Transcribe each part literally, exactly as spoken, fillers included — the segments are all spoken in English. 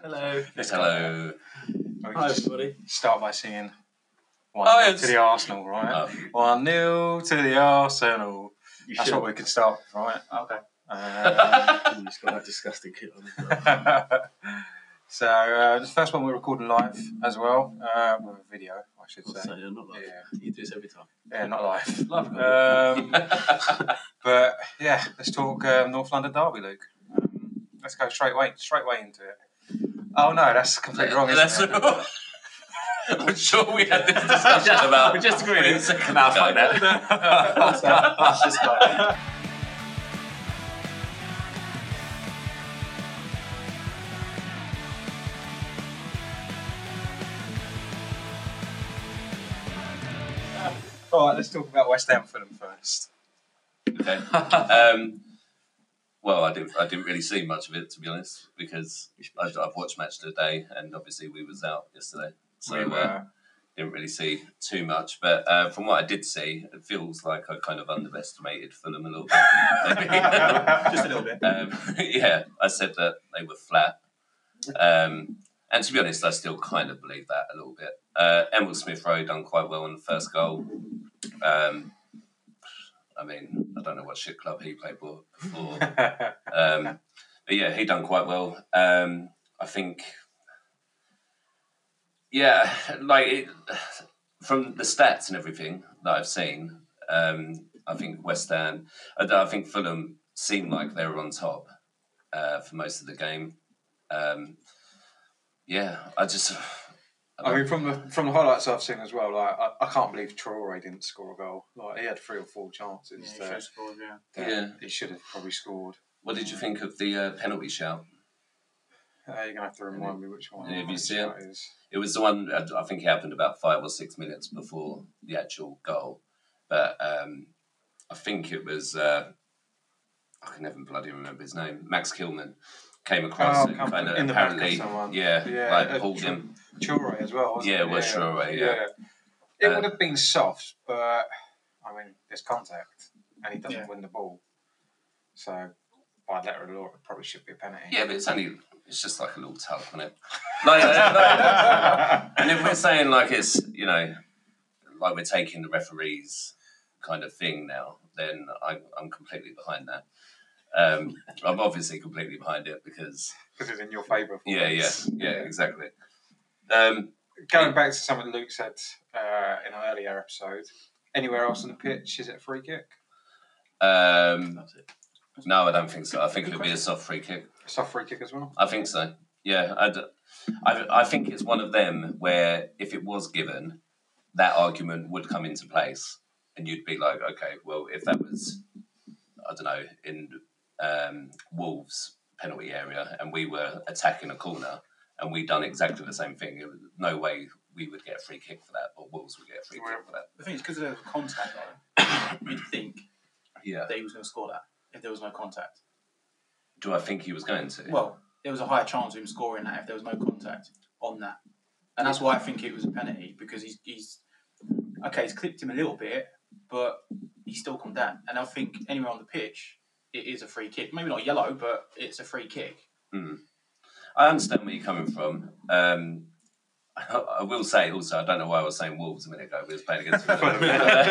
Hello. Let's Hello. Hi, everybody. Start by singing one Oh, nil it's- to the Arsenal, right? Oh. One nil to the Arsenal. You That's should. what we could start with, right? Okay. Um, You just got that disgusting kit on. so uh, the first one we're recording live as well, uh, with a video, I should I'll say. say, not live. Yeah. You do this every time. Yeah, not live. Live. Um, but yeah, let's talk um, North London Derby, Luke. Um, let's go straight away, straight away into it. Oh no, that's completely wrong, isn't That's it? wrong. I'm sure we had this discussion about. We're just agreeing. Wait a second, now fuck that. Let's just go. All right, let's talk about West Ham Fulham first. Okay. Um, well, I didn't. I didn't really see much of it, to be honest, because I've, I've watched match of the day, and obviously we was out yesterday, so We were- uh, didn't really see too much. But uh, from what I did see, it feels like I kind of underestimated Fulham a little bit. Maybe. Just a little bit. Um, yeah, I said that they were flat. Um, and to be honest, I still kind of believe that a little bit. Uh, Emil Smith-Rowe done quite well on the first goal. Um, I mean, I don't know what shit club he played for before. Um, but yeah, he done quite well. Um, I think, yeah, like it, from the stats and everything that I've seen, um, I think West Ham, I, I think Fulham seemed like they were on top uh, for most of the game. Um, yeah, I just. I, I mean, from the from the highlights I've seen as well, like I, I can't believe Traore didn't score a goal. Like he had three or four chances. Yeah, that, should have scored, yeah. that Yeah. he should have probably scored. What did you think of the uh, penalty shout? Uh, you're gonna have to remind me which one. Yeah, have you that seen shot it? is. It was the one, I think it happened about five or six minutes before the actual goal. But um, I think it was, uh, I can never bloody remember his name, Max Kilman came across Oh, and come kind of in the back of apparently, someone. yeah, Yeah, like uh, pulled Tr- him. Traore as well. Wasn't Yeah, it it was Traore, yeah. It Uh, would have been soft, but I mean, there's contact, and he doesn't Yeah. win the ball. So by letter of law, it probably should be a penalty. Yeah, but it's only, it's just like a little tug, isn't it? Like, uh, like, and if we're saying like it's, you know, like we're taking the referees kind of thing now, then I, I'm completely behind that. Um, I'm obviously completely behind it because, Because it's in your favour. yeah, yeah, yeah, exactly. Um, Going back to something Luke said uh, in an earlier episode, anywhere else on the pitch, is it a free kick? um, That's it. no, I don't think so. I think it'll be a soft free kick. Soft free kick as well? I think so. Yeah, I'd, I, I think it's one of them where if it was given, that argument would come into place, and you'd be like, okay, well, if that was, I don't know, in um, Wolves' penalty area, and we were attacking a corner, and we done exactly the same thing, it was no way we would get a free kick for that, or Wolves would get a free kick for that. The thing is, because there was a contact, though, you'd think Yeah. that he was going to score that if there was no contact. Do I think he was going to? Well, there was a higher chance of him scoring that if there was no contact on that. And that's why I think it was a penalty, because he's, he's okay, he's clipped him a little bit, but he's still come down. And I think anywhere on the pitch, it is a free kick. Maybe not yellow, but it's a free kick. Mm. I understand where you're coming from. Um, I, I will say also, I don't know why I was saying Wolves a minute ago. We was playing against them. um,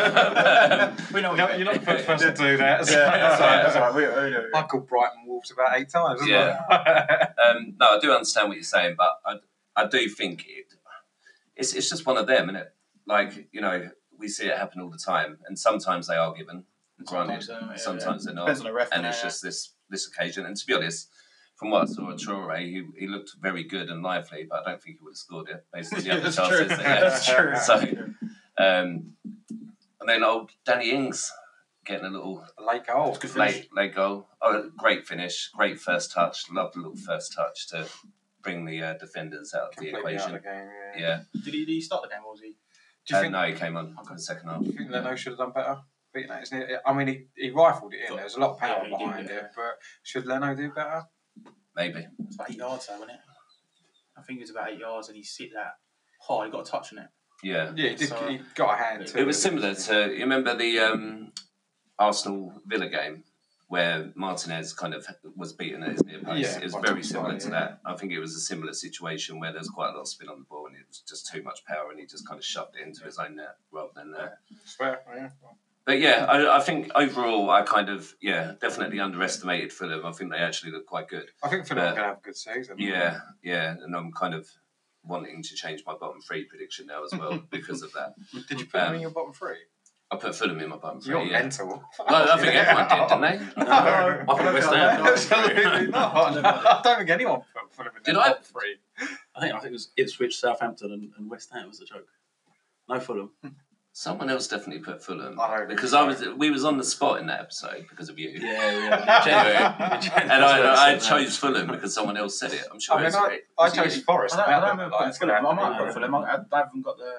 We know No, you're not the first person to do that. Yeah, that's right, that's right. We, we know. I called Brighton Wolves about eight times, haven't Yeah. I? um, no, I do understand what you're saying, but I, I do think it. It's it's just one of them, isn't it? Like, you know, we see it happen all the time, and sometimes they are given. Granted, Sometimes, uh, yeah, sometimes they're not, Depends on the ref. and yeah, it's yeah. just this this occasion. And to be honest, from what I saw of Traore, he, he looked very good and lively, but I don't think he would have scored it based on the other That's chances. true. That he had. That's true. So- That's true. Um, and then old Danny Ings getting a little Late goal. Good finish. late late goal. Oh, great finish, great first touch. Love the little first touch to bring the uh, defenders out of the Completely out equation. of the game, yeah. Yeah, Did he, did he start the game, or was he? Do you uh, think, no, he came on in the second half. do you think Leno should have done better? Beating that, isn't it? I mean, he, he rifled it in. There was a lot of power Yeah, he did, behind yeah. it, but should Leno do better? Maybe. It's about eight yards, though, wasn't it? I think it was about eight yards, and he hit that high. He got a touch on it. Yeah. Yeah, he did. So- He got a hand to It was similar to, you remember the um, Arsenal Villa game where Martinez kind of was beaten at his near post. Yeah, it was by very top similar side, to yeah. that. I think it was a similar situation where there was quite a lot of spin on the ball and it was just too much power and he just kind of shoved it into his own net rather than... Uh, Fair, yeah. But yeah, I, I think overall I kind of, yeah, definitely underestimated Fulham. I think they actually look quite good. I think Fulham But- are going to have a good season. Yeah, yeah, and I'm kind of wanting to change my bottom three prediction now as well because of that. Did you put them Um, in your bottom three? I put Fulham in my bottom three, You're yeah. mental. Well, I think everyone did, didn't they? No, I put West Ham. absolutely not. I don't think anyone put Fulham in Did their I? bottom three. I think I think it was Ipswich, Southampton, and, and West Ham was a joke. No Fulham. Someone else definitely put Fulham I don't because think I so. was we was on the spot in that episode because of you. Yeah, yeah. Genuine. And I, I chose Fulham because someone else said it. I'm sure I mean, it's I, right. I Was it chose you? Forest. I don't, I don't about remember them, putting like, Fulham. I might yeah. put Fulham. I, I haven't got the.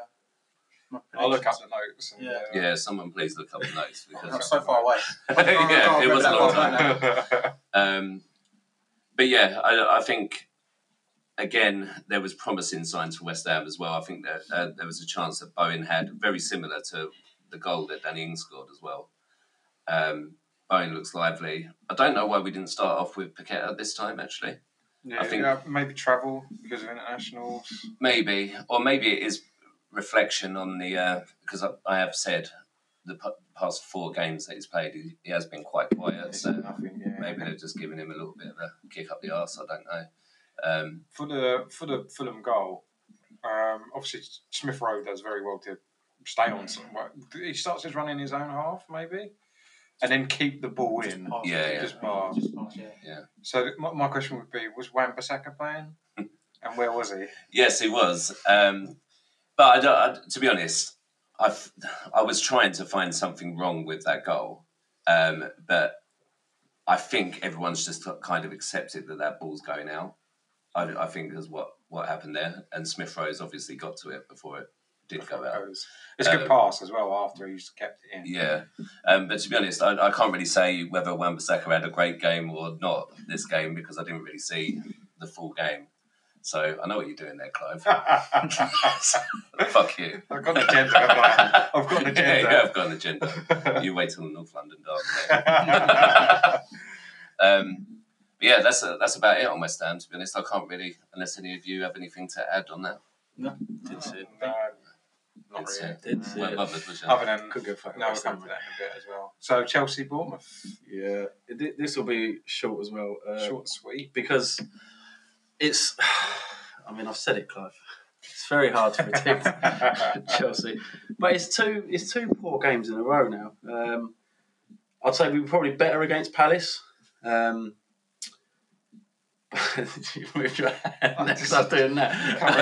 my I'll look up predictions. the notes. And, Yeah. uh, Yeah, someone please look up the notes I'm because so far away. yeah, it was a long time. time. Um, but yeah, I, I think again there was promising signs for West Ham as well. I think that uh, there was a chance that Bowen had very similar to the goal that Danny Ings scored as well. Um, Bowen looks lively. I don't know why we didn't start off with Paqueta this time. Actually, yeah, I think- yeah, maybe travel because of internationals. maybe, or maybe it is reflection on the uh, because I, I have said the p- past four games that he's played, he, he has been quite quiet. It's So nothing. Yeah. maybe they're just giving him a little bit of a kick up the arse. I don't know. Um, For the for the Fulham goal, um, obviously Smith Rowe does very well to stay on. some- what- He starts his run in his own half, maybe, and then keep the ball in. Yeah, yeah. Just pass. Just pass, yeah. So my, my question would be: was Wan-Bissaka playing, and where was he? Yes, he was. Um, but I don't, I, to be honest, I I was trying to find something wrong with that goal, um, but I think everyone's just kind of accepted that that ball's going out. I, I think is what, what happened there, and Smith Rowe's obviously got to it before it did go out. Goes. It's a good Um, pass as well after he's kept it in. Yeah, um, but to be honest, I, I can't really say whether Wan-Bissaka had a great game or not this game because I didn't really see the full game. So I know what you're doing there, Clive. Fuck you. I've got an agenda. haven't I? I've got an agenda. Yeah, yeah, I've got an agenda. You wait till the North London derby. um, but yeah, that's uh, that's about it on West Ham. To be honest, I can't really, unless any of you have anything to add on that. Didn't see it. No, not It's, really. uh, Didn't see well, it. bothered, was you? Other than Could go fucking no, we'll West come Ham. to that in a bit as well. So Chelsea, Bournemouth, Yeah, Th- this will be short as well. Uh, short and sweet. because it's. I mean, I've said it, Clive. It's very hard to predict Chelsea, but it's two. It's two poor games in a row now. Um, I'd say we were probably better against Palace. Um, you moved your hand next to doing that.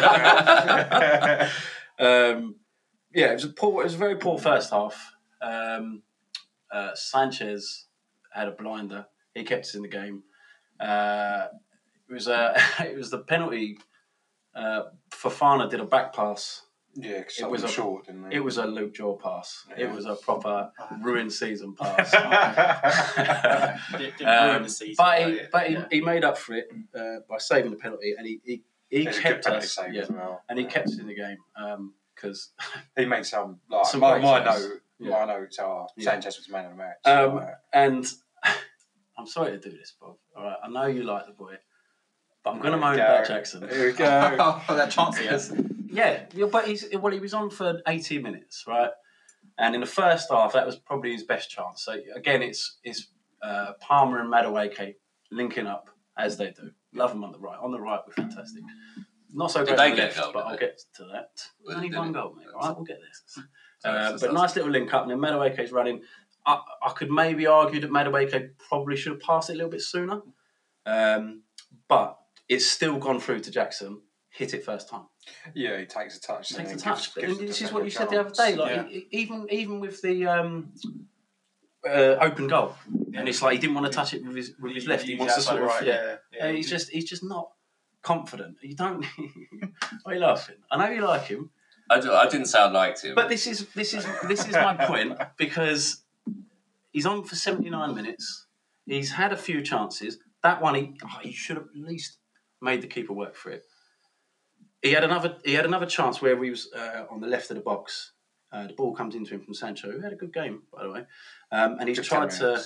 um, yeah, it was a poor. It was a very poor first half. Um, uh, Sanchez had a blinder. He kept us in the game. Uh, it was a. It was the penalty. Uh, Fofana did a back pass. Yeah, because It it was was a- short, didn't they? It was a Luke Jaw pass. It Yeah. was a proper ruined season pass. Did, did Um, ruin the season. but he, yeah. but he, Yeah. he made up for it uh, by saving the penalty, and he he, he It's a good kept penalty us. save Yeah, as well. and he kept us in the game because He made some like Some my, great my saves. note. Yeah. My notes are Yeah. Sanchez was man of the match. Um, Like, and I'm sorry to do this, Bob. All right, I know you like the boy, but I'm going to There we moan go. about Jackson. Here we go. Oh, that chance he has. Yeah, yeah, but he's well. He was on for eighty minutes, right? And in the first half, that was probably his best chance. So again, it's it's uh, Palmer and Madueke linking up as they do. Love them on the right. On the right, we're fantastic. Not so Did great they on the get a left, goal, but did I'll they? get to that. Well, Only did one it? goal, mate. All right, we'll get there. Sorry, Uh, so but that's- nice little link up, and then Madueke's running. I, I could maybe argue that Madueke probably should have passed it a little bit sooner, um, but it's still gone through to Jackson. Hit it first time. yeah, he takes a touch. and Takes a then touch. gives- gives and the this is what you defender said a the other day. chance. Like Yeah. e- even even with the um, uh, open goal, and it's like he didn't want to touch it with his with his left. He He's wants to outside sort of right, yeah. yeah, yeah. Uh, he's just he's just not confident. You don't. Why are you laughing? I know you like him, I, do, I didn't say I liked him. but this is this is this is my point because he's on for seventy-nine minutes. He's had a few chances. That one, he oh, he should have at least made the keeper work for it. He had another he had another chance where he was uh, on the left of the box. Uh, the ball comes into him from Sancho, who had a good game, by the way. Um, and he's Good tried ten to minutes.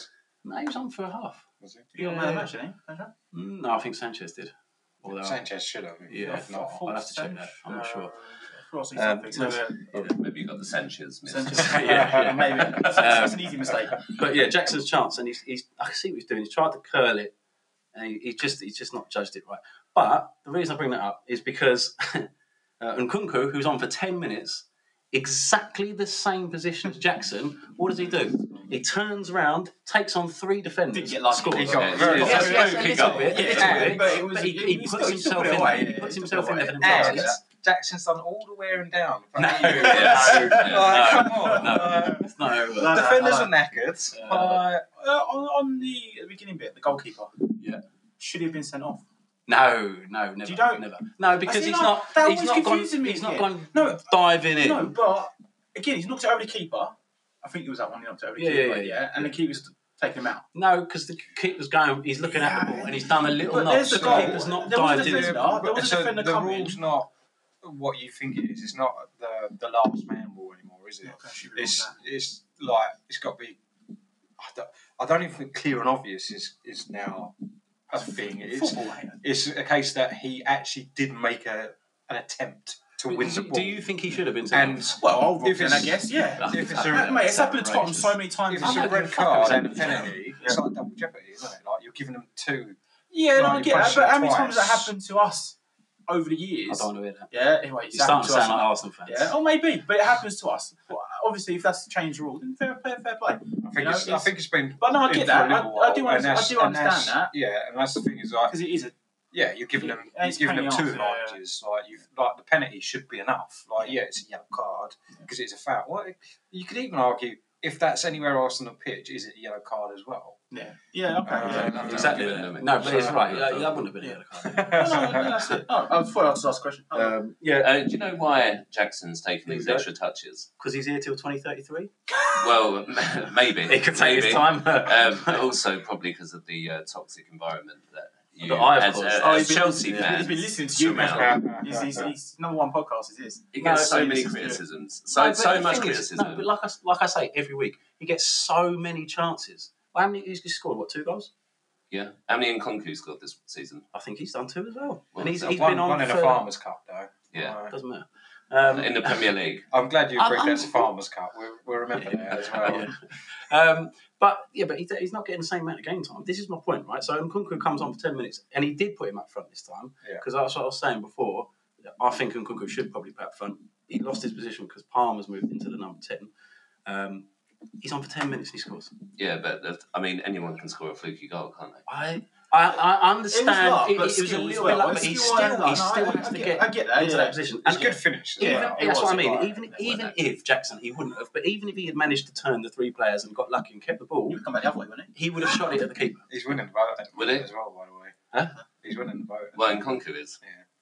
No, he was on for a half. Was he? He got man of the match, didn't he? Mm, No, I think Sanchez did. Although, Sanchez should have. Yeah, If not, I'll have to check that. I'm not sure. Uh, um, Um, so, uh, Yeah. Maybe you got the Sanchez. miss. Sanchez, Yeah, yeah, maybe. That's an easy mistake. But yeah, Jackson's chance, and he's, he's I can see what he's doing. He's tried to curl it, and he, he just he's just not judged it right. But the reason I bring that up is because uh, Nkunku, who's on for ten minutes, exactly the same position as Jackson. What does he do? He turns around, takes on three defenders, Didn't get lucky. scores. He got Yeah, very yeah, lucky. yeah, Yes, yeah, a yeah, little yeah, bit, a yeah, little yeah, bit, but it was- but he, he- he he puts still- he still himself put it in. away, He yeah, puts he himself still in put there it for away. them And targets. Jackson's done all the wearing down. No. No, Yeah. Yeah. Like, come on. No, Uh, it's not over. No, no, defenders I are knackered. Yeah. Like, Uh, on, on the beginning bit, the goalkeeper. Yeah. Should he have been sent off? No, no, never. You don't? Never. No, because see, he's no, not. that He's always not gone. confuses me He's not again. gone No, diving in. No, but again, he's knocked it over the keeper. I think it was that one he knocked it over the Yeah, keeper, yeah, yeah, yeah, yeah. and the keeper's taking him out. No, because the keeper's going. He's looking at the ball and he's done a little But nod. there's So the the goal. keeper's not There was a dived in. defender. but- there was a so defender the coming. rule's not what you think it is. It's not the the last man rule anymore, is it? It's it's like it's got to be. I don't, I don't even think clear and obvious is is now a thing. It's Football, mate. it's a case that he actually did make a an attempt to win the Do, ball. do you think he should have been sent And off? Well, old If Robson, I it's- guess, yeah. if it's Uh, a mate, it's happened to Tottenham outrageous. so many times. if this it's a year. red fucking card same and a thing. penalty, it's like double jeopardy, isn't it? Like you're giving them two. Yeah, no, I Like, get you that. punch But it how many times twice. has that happened to us over the I years? don't want to hear that. Yeah, anyway, You're it's starting happened to to us. sound like Arsenal fans. Yeah, oh maybe, but it happens to us. Well, obviously, if that's changed the rule, then fair, fair, fair play. I think You know, it's, I it's- think it's been. But no, I in get for that. a I, little I do, while, and understand, I that's- do and understand that's- that Yeah, and that's the thing is like. because it is a Yeah, you're giving them, Yeah, it's you're giving them paying two off, yeah, yeah. advantages. Like you, like the penalty should be enough. Like yeah, it's a yellow card because it's a foul. Well, you could even argue if that's anywhere else on the pitch, is it a yellow card as well? yeah, yeah, okay. Uh, yeah. no, Exactly. no, that. no, No, but it's no. right. Yeah, that wouldn't have been a Yeah. yellow card. No, no, no, that's it. Oh, I thought I was ask a question. Oh, Um, yeah, Uh, do you know why Jackson's taking There these you go. extra touches? because he's here till twenty thirty-three. Well, maybe. He could take maybe. his time. Um, but also probably because of the uh, toxic environment that you, That I've as, caused. uh, Oh, as he's been, Chelsea he's, fans, he's been listening to you, zoom out. man. He's, he's, he's number one podcast is his. He No, gets so he many listens to it. criticisms, so No, but so the much thing is- criticism. no, but like I, like I say every week, he gets so many chances. Well, how many? He's scored what? Two goals? Yeah, how many Nkunku scored this season? I think he's done two as well. Well, and he's, so he's one, been on one in for. the Farmers Cup though. Yeah. Uh, Doesn't matter. Um, In the Premier League. I'm glad you I'm- agreed I'm- that's a Farmers Cup. We we remember Yeah. that as well. Yeah. Um, but yeah, but he, he's not getting the same amount of game time. This is my point, right? So Nkunku comes on for ten minutes, and he did put him up front this time Yeah. because that's what I was saying before. I think Nkunku should probably play up front. He lost his position because Palmer's moved into the number ten. Um, he's on for ten minutes and he scores. Yeah, but uh, I mean, anyone can score a fluky goal, can't they? I I, I understand. It was luck, it, but it was a skill as little well. bit luck, but he Skill, still I he know, still I- has I to get- get I get that, into yeah. that position. It's And good finish. as Yeah, well. it that's was, what I mean. it was. Even It even wasn't. if Jackson, he wouldn't have. But even if he had managed to turn the three players and got lucky and kept the ball, You would come back the other way, wouldn't he would have shot it at the keeper. He's winning the vote Will he? as well, by the way. Huh? He's winning the vote. Well, Nkunku is.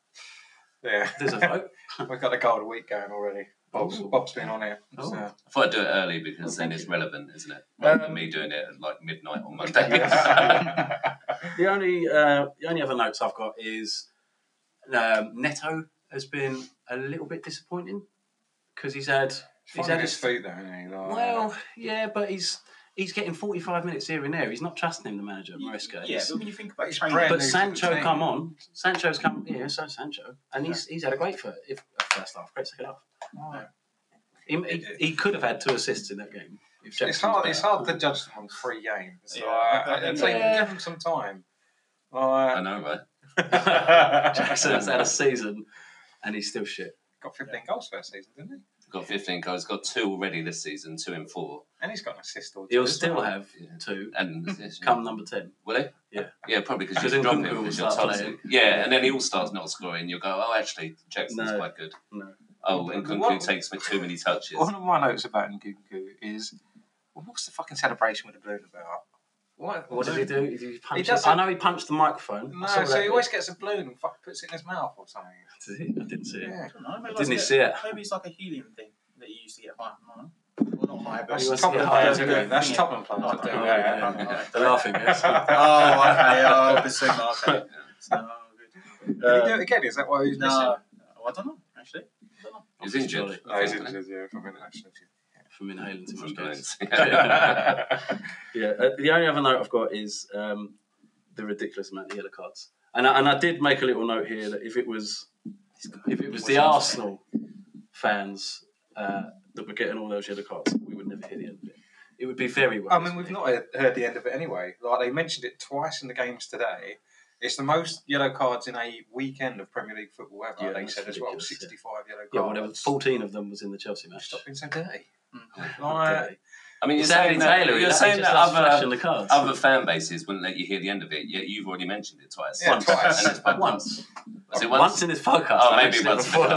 Yeah. There's a vote. We've got the goal of the week going already. Bob's, Ooh. Bob's been on it. Oh. So. I thought I'd do it early because Well, then thank it's you. relevant, isn't it? Rather than Um, me doing it at like midnight on Monday. The only uh, the only other notes I've got is um, Neto has been a little bit disappointing because he's had he's He's had on his his feet though, isn't he? Like, well, yeah, but he's he's getting forty-five minutes here and there. He's not trusting him, the manager, Maresca. Yeah, He's- but when you think But about he's training, brand But new to the Sancho team. come on. Sancho's come, yeah, so Sancho, and he's he's had a great first, if, first half, great second half. Oh. He, he, he could have had two assists in that game. If It's Jackson was hard. better. It's hard to judge them on three games. Yeah, Like, but- it's like, yeah. give them some time. I Like, know, right? Jackson's had a season, and he's still shit. got fifteen goals first season, didn't he? Got fifteen goals, got two already this season, two in four. And he's got an assist or two. He'll as still well. have Yeah. two And this- come number ten. will he? Yeah. Yeah, probably because Because you drop Nkunku him will because you're start toxic. playing. Yeah, and then he all starts not scoring. You'll go, oh, actually, Jackson's No. quite good. No. Oh, But Nkunku what- takes me too many touches. One of my notes about Nkunku is, well, what's the fucking celebration with the balloon about? What, What did he do? Did he punch does it? I it- know he punched the microphone. No, I saw so that he always bit. gets a balloon and fuck puts it in his mouth or something. Did he? I didn't see it. Yeah. I don't know, maybe Didn't he like see it? Maybe it's like a helium thing that you used to get high. I don't know. Well, not high, but That's wants top to get of higher the to players. go. That's Yeah. top of players. Oh, that do oh, that. yeah. Yeah. The laughing gas. Oh, okay. Oh, Basuma, okay. So, good. Did he do it again? Is that why he's No, missing? no, I don't know, actually. I don't know. He's injured. No, he's injured, yeah, from international. from inhaling too much From gas. doing- yeah. Uh, the only other note I've got is um, the ridiculous amount of yellow cards, and I, and I did make a little note here that if it was if it was the Arsenal fans uh, that were getting all those yellow cards, we would never hear the end of it. It would be very well. I mean, we've not heard the end of it anyway. Like they mentioned it twice in the games today. It's the most yellow cards in a weekend of Premier League football ever. Yeah, they that's said as well, ridiculous, yeah. sixty-five yellow cards. Yeah, whatever. Fourteen of them was in the Chelsea match. Stop being so dirty. Mm. Like, I mean, you're It's saying Andy that, Taylor. you're he saying just that loves flashing other, the cards. other fan bases wouldn't let you hear the end of it, yet you've already mentioned it twice. Yeah, once. twice. And it's podcast. Once. Was it once. once? in this podcast. Oh, I maybe mentioned it once in before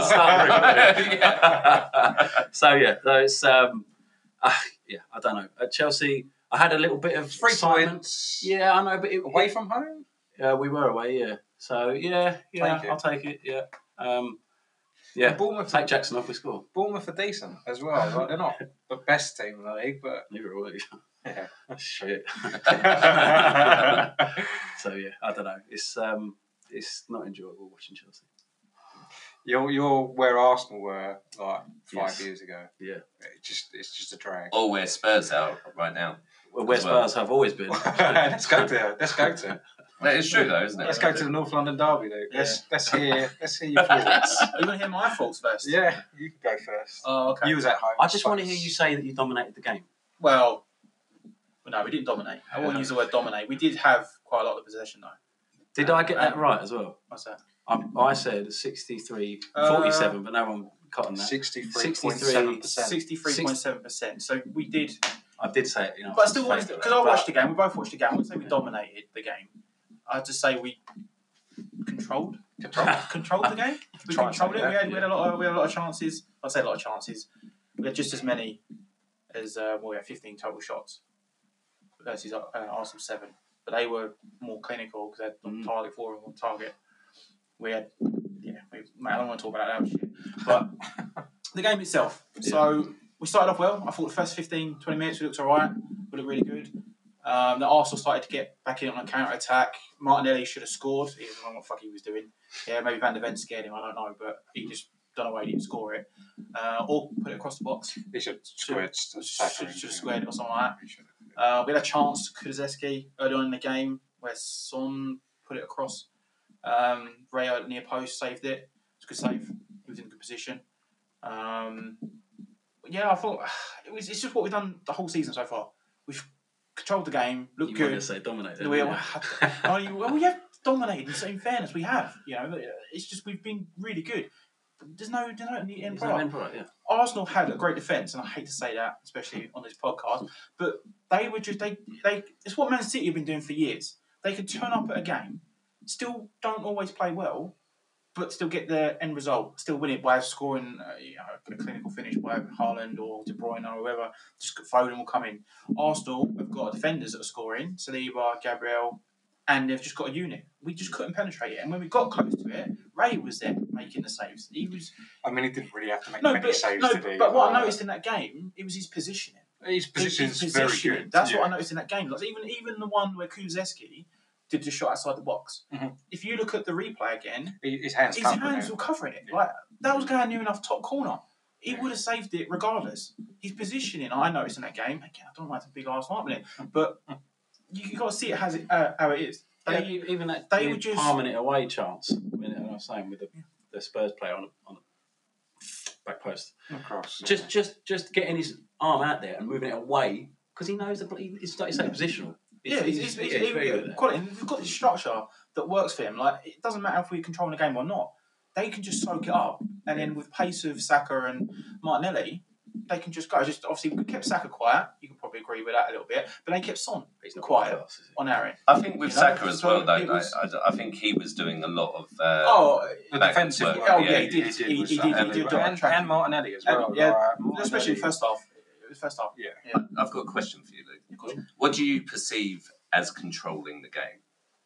the the past. start. So yeah, so it's um, uh, yeah, I don't know. At Chelsea, I had a little bit of three excitement. points. Yeah, I know, but it, Away from home? Yeah, we were away. Yeah, so yeah, yeah, Take it. I'll take it. Yeah, um, yeah. And Bournemouth, Take Jackson off. We score. Bournemouth are decent as well. Like, they're not the best team in the league, but Neither are we. yeah. Shit. So yeah, I don't know. It's um, it's not enjoyable watching Chelsea. You're you're where Arsenal were like five Yes. years ago. Yeah. It just it's just a drag. Or where Spurs are right now. Well, where As well. Spurs have always been. let's go to let's go to That is true, though, isn't it? let's go to the North London derby, Luke. Let's let's hear let's hear your thoughts. Are you going to hear my thoughts first? Yeah, you can go first. Oh, okay. You was at home. I just want to suppose. hear you say that you dominated the game. Well, well, no, we didn't dominate. I won't use the word dominate. We did have quite a lot of possession, though. Did I get that Um, right as well? What's that? I, I said sixty-three, Uh, forty-seven, but no one caught on that. Sixty-three point seven percent. sixty-three point seven percent. So we did. I did say it, you know. But I still wanted fake because I watched the game. We both watched the game. I wouldn't say we dominated the game. I'd just say we controlled, controlled, controlled the game. We Try controlled it. something, We had, we had a lot. Of, we had a lot of chances. I'd say a lot of chances. We had just as many as uh, well. We had fifteen total shots versus uh, Arsenal seven. But they were more clinical because they had on Mm. target for and on target. We had, yeah. We, man, I don't want to talk about that shit. But the game itself. Yeah. So we started off well. I thought the first fifteen, twenty minutes we looked alright. We looked really good. Um, the Arsenal started to get back in on a counter attack. Martinelli should have scored. He doesn't know what the fuck he was doing. Yeah, maybe Van der Ven scared him. I don't know, but he just don't know why he didn't score it. Uh, or put it across the box. He should squared Should, should, should have squared it or something like that. Uh, we had a chance to Kulusevski early on in the game where Son put it across. Um, Ray at near post saved it. It's a good save. He was in a good position. Um, but yeah, I thought it was. It's just what we've done the whole season so far. We've controlled the game, looked You good. wanted to say dominated. We, didn't you? oh, you- well, we have dominated. So in fairness, we have. You know, it's just we've been really good. There's no, there's no end There's product. no end product, yeah. Arsenal had a great defence, and I hate to say that, especially on this podcast, but they were just they they. It's what Man City have been doing for years. They can turn up at a game, still don't always play well, but still get their end result, still win it by scoring uh, you know, a clinical finish by Haaland or De Bruyne or whoever. Just Foden will come in. Arsenal have got defenders that are scoring, Saliba, Gabriel, and they've just got a unit. We just couldn't penetrate it, and when we got close to it, Ray was there making the saves. He was I mean, he didn't really have to make no, many but saves no, to be. but what I uh, noticed in that game, it was his positioning. his position's His very positioning. good. That's yeah. what I noticed in that game. Like even even the one where Kulusevski did the shot outside the box. Mhm. If you look at the replay again, He- His hands his covering hands it. were covering it. Yeah. Like that was going near enough top corner. He Yeah. would have saved it regardless. His positioning, I noticed in that game. Again, I don't like to big ass mark it, but you got to see it has it uh, how it is. Yeah, They, e- even that they they were just- palming it away chance. I mean, I was saying with the, the Spurs player on on the back post, Across. just just just getting his arm out there and moving it away because he knows the it's like you say positional. yeah, it's, it's, it's, yeah, he's very it's, good at that. quality. We've got this structure that works for him. Like it doesn't matter if we're controlling the game or not. They can just soak it up, and then with pace of Saka and Martinelli, they can just go. Just obviously, we kept Saka quiet. You can probably agree with that a little bit, but they kept Son He's not quiet class, is he? on our end. I think with You know, Saka as so well, though, it was- I, I, I think he was doing a lot of. Uh, Oh, The back defensive work. work. Oh, yeah, yeah, he did. was He- he that. did- he and, did and, track. and Martinelli as well. And, yeah, like, especially Martinelli- first half. It was first half. Yeah. I've got a question for you, Luke. What do you perceive as controlling the game?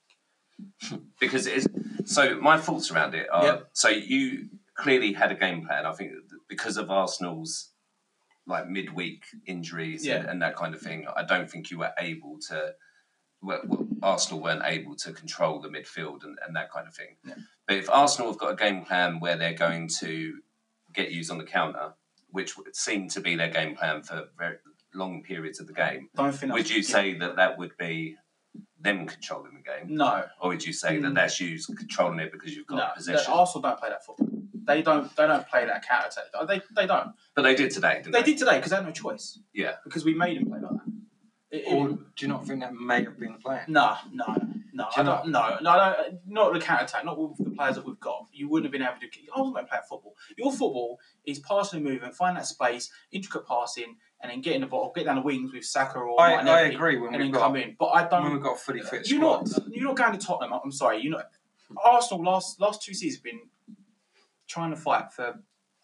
Because it is, so my thoughts around it are Yeah. so you clearly had a game plan. I think because of Arsenal's like midweek injuries and, Yeah. and that kind of thing, I don't think you were able to. Well, well, Arsenal weren't able to control the midfield and, and that kind of thing. Yeah. But if Arsenal have got a game plan where they're going to get yous on the counter, which seemed to be their game plan for very long periods of the game, Don't think would you say that that would be them controlling the game? No. Or would you say that that's you controlling it because you've got No, possession? the Arsenal don't play that football. They don't. They don't play that counter attack. They they don't. But they did today, didn't They they? did today because they had no choice. Yeah. Because we made them play like that. It, Or it, do you not think that may have been the plan? no, no, no. Do I you don't. No, no. I don't, not the counter attack. Not with the players that we've got. You wouldn't have been able to. I wasn't going to play football. Your football is passing and moving, find that space, intricate passing, and then get in the ball, get down the wings with Saka or I, I Martinelli, agree when and we've then got come in. But I don't. when we've got a fully fit You're squad. not. You're not going to Tottenham. I'm sorry. You're not. Arsenal last last two seasons have been trying to fight for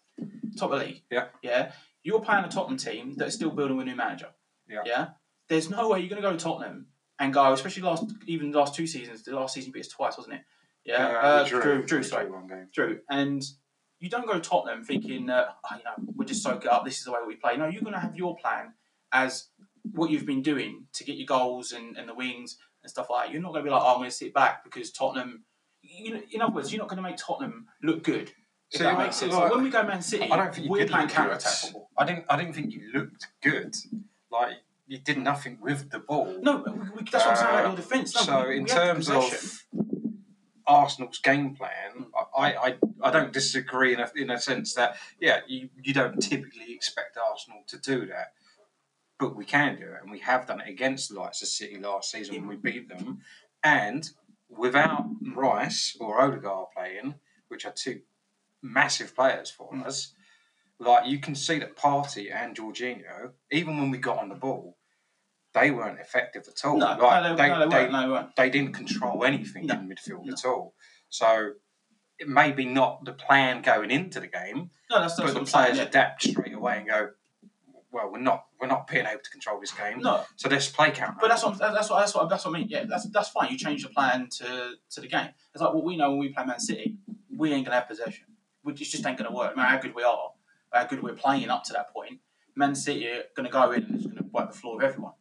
top of the league. Yeah. Yeah. You're playing a Tottenham team that's still building with a new manager. Yeah. Yeah. There's no way you're going to go to Tottenham and go, especially last even the last two seasons. The last season beat us twice, wasn't it? Yeah. Uh, Uh, we drew, Drew. we Drew. Sorry. drew one game. Drew. And you don't go to Tottenham thinking that oh, you know we'll just soak it up. This is the way we play. No, you're going to have your plan as what you've been doing to get your goals and, and the wings and stuff like that. You're not going to be like, oh, I'm going to sit back because Tottenham. You know, in other words, you're not going to make Tottenham look good. If See, that like- makes sense. like- so when we go Man City, I don't think you we're did playing look counter good. attack football. I didn't. I didn't think you looked good. Like you did nothing with the ball. No, we, we, that's what I'm saying about your defence. No, so we, in we had the terms possession. of Arsenal's game plan, I, I, I don't disagree in a, in a sense that yeah, you, you don't typically expect Arsenal to do that, but we can do it, and we have done it against the likes of City last season when we beat them, and without Rice or Odegaard playing, which are two massive players for Mm. us. Like you can see that Partey and Jorginho, even when we got on the ball, they weren't effective at all. No, like, no, they, no, they weren't. No, they weren't. they didn't control anything No. in midfield No. at all. So it may be not the plan going into the game, No, that's, that's but what the I'm saying. players Yeah. adapt straight away and go, well, we're not we're not being able to control this game. No, So let's play counter. but that's what that's what that's what that's what I mean. Yeah, that's that's fine. You change the plan to to the game. It's like what we know when we play Man City, we ain't gonna have possession. We just just ain't gonna work. No matter how good we are, how good we're playing up to that point. Man City are gonna go in and it's gonna wipe the floor with everyone.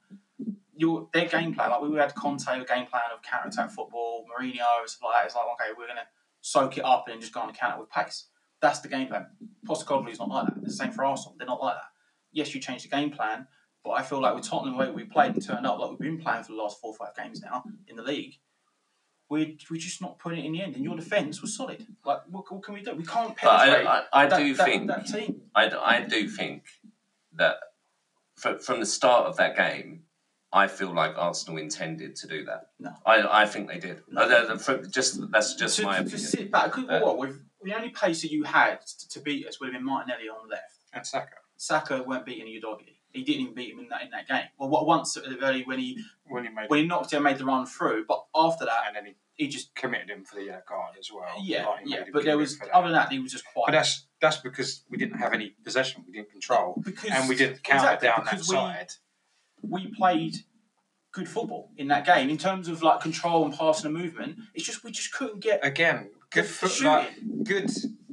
Your their game plan, like we had Conte, a game plan of counter attack football, Mourinho, and stuff like that. It's like okay, we're gonna soak it up and just go on the counter with pace. That's the game plan. Postecoglou's not like that. It's the same for Arsenal. They're not like that. Yes, you change the game plan, but I feel like with Tottenham, the way we played and turned up, like we've been playing for the last four or five games now in the league, we're, we're just not putting it in the end. And your defence was solid. Like, what, what can we do? We can't But I, penetrate I, I that, do that, think that team. I, I do think that from, from the start of that game, I feel like Arsenal intended to do that. No. I, I think they did. No. Uh, the- from- just that's just to, my to opinion. sit back, because Uh, what with the only pace that you had to, to beat us would have been Martinelli on the left. and Saka. Saka weren't beating Udogie. He didn't even beat him in that in that game. Well, what once at the very when he When he made when he knocked him, made the run through. But after that, and then he he just committed him for the yellow card as well. yeah Like, he yeah. made him But there commit was for that. other than that, he was just quiet. But that's that's because we didn't have any possession, we didn't control, because and we didn't counter exactly, down that because we, side. we played good football in that game in terms of like control and passing and movement. It's just we just couldn't get Again, good the foot, shooting. like, good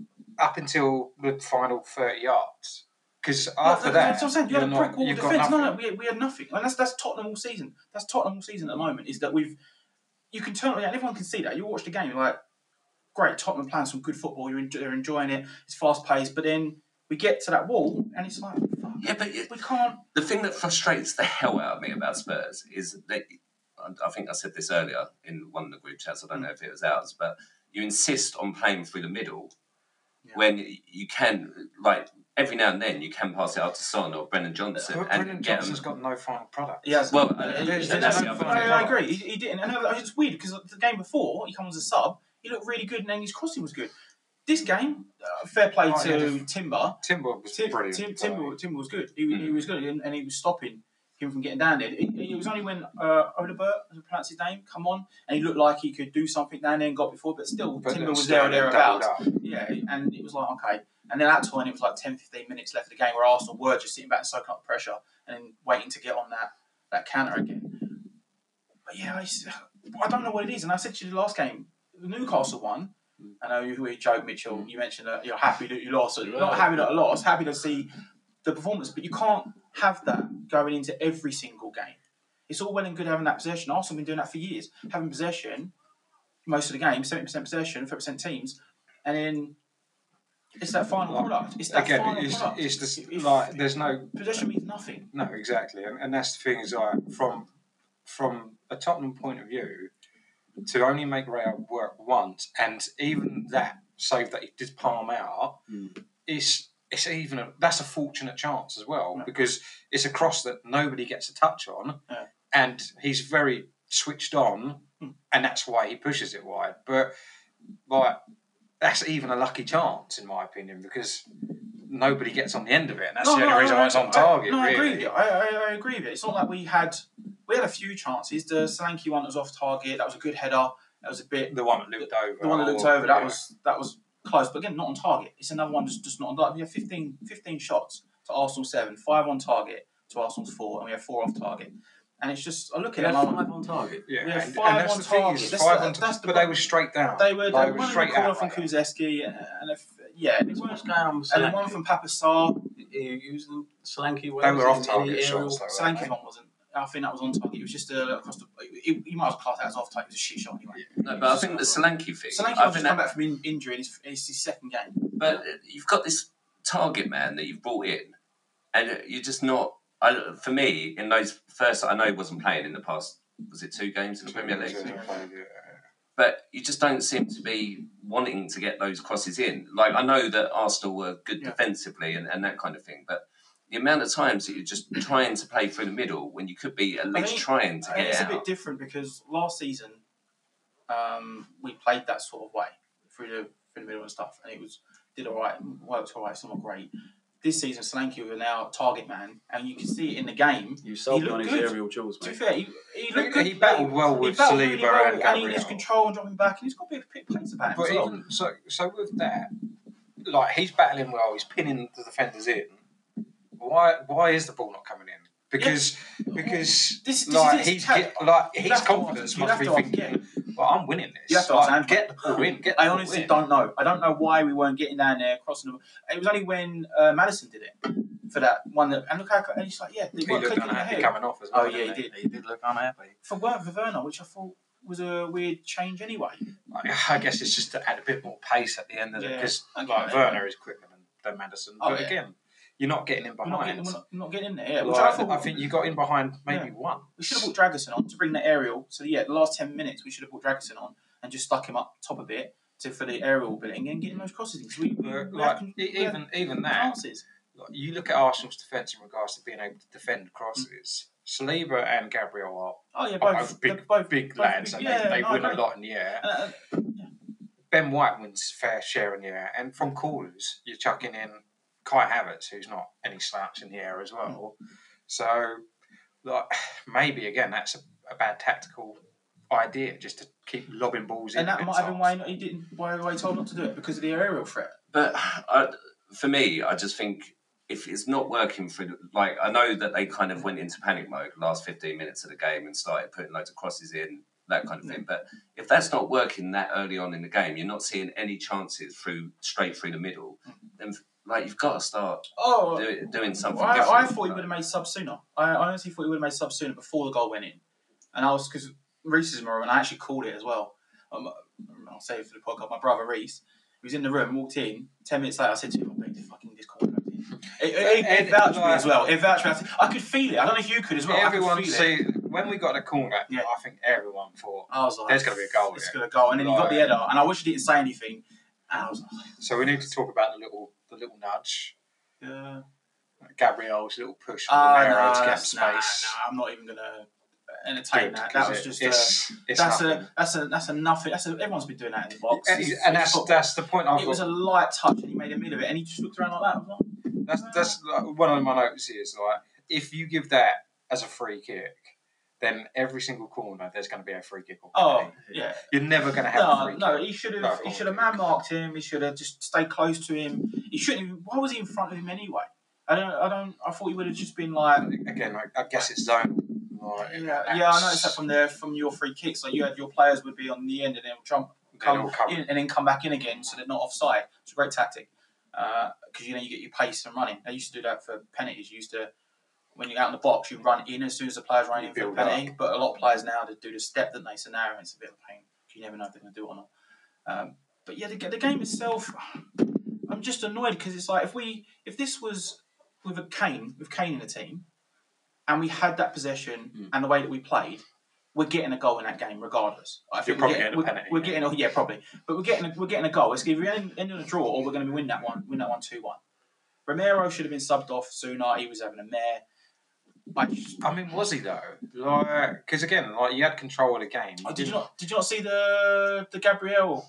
up until the final thirty yards. Because Yeah, after that, that's what I'm saying. You had a you're brick not- wall you've got defence. No, no, nothing. we, we had nothing, and that's that's Tottenham all season. That's Tottenham all season at the moment. Is that we've you can turn and everyone can see that. You watch the game, you're like, great, Tottenham playing some good football. You're enjoy, they're enjoying it. It's fast paced, but then we get to that wall, and it's like, fuck, Yeah, but it, we can't. the thing that frustrates the hell out of me about Spurs is that I think I said this earlier in one of the group chats. I don't know if it was ours, but you insist on playing through the middle Yeah. when you can, like every now and then, you can pass it out to Son or Brennan Johnson But and Brendan get Johnson's them. got no final product. Yeah, Well, uh, uh, there's- and there's that's no- the other I, thing. I agree. He, he didn't, and it's weird because the game before he comes as a sub, he looked really good, and then his crossing was good. This game, uh, fair play Oh, to yeah. Timber. Timber was Tim, brilliant. Tim, by the Timber, way. Timber was good. He, he Mm. was good, and, and he was stopping him from getting down there. It, it was only when uh, Odebert, as I pronounce his name, come on, and he looked like he could do something down there and got before, but still, But Timber then was there or Sterling thereabouts. doubled up. Yeah, and it was like, okay. And then at that point, it was like ten, fifteen minutes left of the game where Arsenal were just sitting back and soaking up the pressure and then waiting to get on that, that counter again. But yeah, it's, I don't know what it is. And I said to you the last game, the Newcastle one, I know you we joke, Mitchell, you mentioned that you're happy that you lost. Yeah. Not happy that I lost, happy to see the performance, but you can't have that going into every single game. It's all well and good having that possession. Arsenal have been doing that for years. Having possession, most of the game, seventy percent possession, thirty percent teams, and then It's that final like, product. It's that again, final it's, product. it's just If- like there's no possession means nothing. no exactly, and, and that's the thing is like from from a Tottenham point of view, to only make Real work once, and even that save that he did palm out, Mm. is it's even a, that's a fortunate chance as well Yeah. because it's a cross that nobody gets a touch on, Yeah. and he's very switched on, Hmm. and that's why he pushes it wide. But like that's even a lucky chance in my opinion because nobody gets on the end of it, and that's No, the only no, reason no, why it's on target. I, no, I agree really. with you. I, I, I agree with you. It's not like we had we had a few chances. The Solanke one was off target. That was a good header. That was a bit. The one that looked over. The one that looked or- over. That yeah. was that was close, but again, not on target. It's another one just just not on target. We have fifteen, fifteen shots to Arsenal seven, five on target to Arsenal's four, and we have four off target. And it's just I look He at had it. I'm five like, on target. Yeah, We have and, five and that's on the thing target. is That's five the- on that's the but they were straight down. They were, they They were were one in straight the corner out, from right? Kuzeski, and if, yeah, and, it What's was, going on with and then Solanke? one from Papa Sarr. He used the Solanke. They were off target aerial. shots though. weren't Solanke's one wasn't. I think that was on target. It was just a across the. It, you might as well class that as off target. It was a shit shot anyway. No, but I think the Solanke thing. Solanke I was think just that, come back from in, injury, and it's, it's his second game. but you've got this target man that you've brought in, and you're just not. I, for me, in those first, I know he wasn't playing in the past. Was it two games in the Premier League? But you just don't seem to be wanting to get those crosses in. Like, I know that Arsenal were good Yeah. defensively and, and that kind of thing, but the amount of times that you're just trying to play through the middle when you could be at I least think- trying to I get think it's it a bit out. different because last season, um, we played that sort of way through the through the middle and stuff, and it was did all right, worked all right. It's not great. This season, Solanke was now target man, and you can see it in the game. You sold He me on looked his good. aerial jewels, To be mate. fair, he, he looked He, good. he battled well He with battled Saliba really well, and and he has Gabriel. control and dropping back, and he's got a bit of bit of pace about him But as well. even so, so with that, like he's battling well, he's pinning the defenders in. Why? Why is the ball not coming in? Because because This- this like is- he's ta- get, like You'd his have to confidence ask- you'd must have be to ask thinking, well, I'm winning this. You have to like, ask Andrew. get the ball in. Get the I ball honestly in. don't know. I don't know why we weren't getting down there crossing the. It was only when uh, Madison did it for that one. That, and look how and he's like, yeah, they He weren't looked clicking in the unhappy head. coming off as Oh well. yeah, didn't he did. He did look unhappy. For work for Werner, which I thought was a weird change anyway. Like, I guess it's just to add a bit more pace at the end of it Yeah. because Okay. like Werner is quicker than, than Madison. Oh, but yeah. again, you're not getting in We're not behind. getting, we're not, we're not getting in there. Yeah, which Like, I thought I think you got in behind maybe one. we should have brought Dragusin on to bring the aerial. So yeah, the last ten minutes we should have brought Dragusin on and just stuck him up top a bit to for the aerial ability and getting those crosses in. So we, we, But, we like had, e- we had even even that, chances. like, you look at Arsenal's defence in regards to being able to defend crosses. Saliba and Gabriel are, Oh yeah, are both, both big, they're both big both lads, big- and yeah, they, they no, I win a agree. lot in the air. Uh, Ben White wins fair share in the air, and from corners you're chucking in Kai Havertz, who's not any slouch in the air as well. So, like, maybe again that's a, a bad tactical idea, just to keep lobbing balls in. and that might have been midside. why he didn't. Why, why he told not to do it because of the aerial threat. But I, for me, I just think if it's not working for, like, I know that they kind of went into panic mode the last fifteen minutes of the game and started putting loads of crosses in, that kind of thing. But if that's not working that early on in the game, you're not seeing any chances through straight through the middle, then like you've got to start Oh, do, doing something I, different. I thought he would have made subs sooner. I honestly thought he would have made subs sooner before the goal went in. And I was, because Reese is my and I actually called it as well. Um, I'll say it for the podcast. My brother Reese, he was in the room, walked in. Ten minutes later, I said to him, I bet this fucking this call goes in. It, it, it, it vouched me as well. It vouched me. I, said, I could feel it. I don't know if you could as well. Everyone I could feel see it. when we got the corner. Yeah. I think everyone thought I was like, there's going to be a goal. it's Here. going to go. And then he got the Right. header. And I wish he didn't say anything. And I was like, So we need to talk about the little the little nudge, yeah. Gabriel's little push for Ah, the no, narrow to get that's- space. nah, nah, I'm not even going to entertain Good, that. 'cause That was it- just. Uh, it's, it's that's nothing. a that's a that's a nothing. That's a, everyone's been doing that in the box. and, It's- and it's that's football. that's the point I've It was got. a light touch, and he made a mid of it, and he just looked around like that. I was like, That's that's like, one of my notes is like if you give that as a free kick, then every single corner there's going to be a free kick. Or oh penalty. yeah, You're never going to have a no, free no. kick. He should have No, he corner should have kick. man marked him. He should have just stayed close to him. He shouldn't. Even, why was he in front of him anyway? I don't. I don't. I thought he would have just been like. Again, I, I guess it's zone. Like, Yeah, yeah. I noticed that from there from your free kicks. Like you had your players would be on the end and then jump They'll come, come. in and then come back in again, so they're not offside. It's a great tactic because you know you get your pace and running. They used to do that for penalties. You used to when you're out in the box, you run in as soon as the player's running in for the Build penalty. But a lot of players now they do the step that they so now and it's a bit of a pain. You never know if they're going to do it or not. Um, but yeah, the, the game itself, I I'm just annoyed because it's like if we if this was with a Kane with Kane in the team, and we had that possession mm. and the way that we played, we're getting a goal in that game regardless. I think You're we're probably getting, getting a we're, penalty. We're yeah. getting oh yeah probably, but we're getting a, we're getting a goal. It's either end in a draw or we're going to win that one win that one two one. Romero should have been subbed off sooner. He was having a mare. I, just, I mean, was he though? Like, because again, like you had control of the game. You oh, did you not? Did you not see the the Gabriel,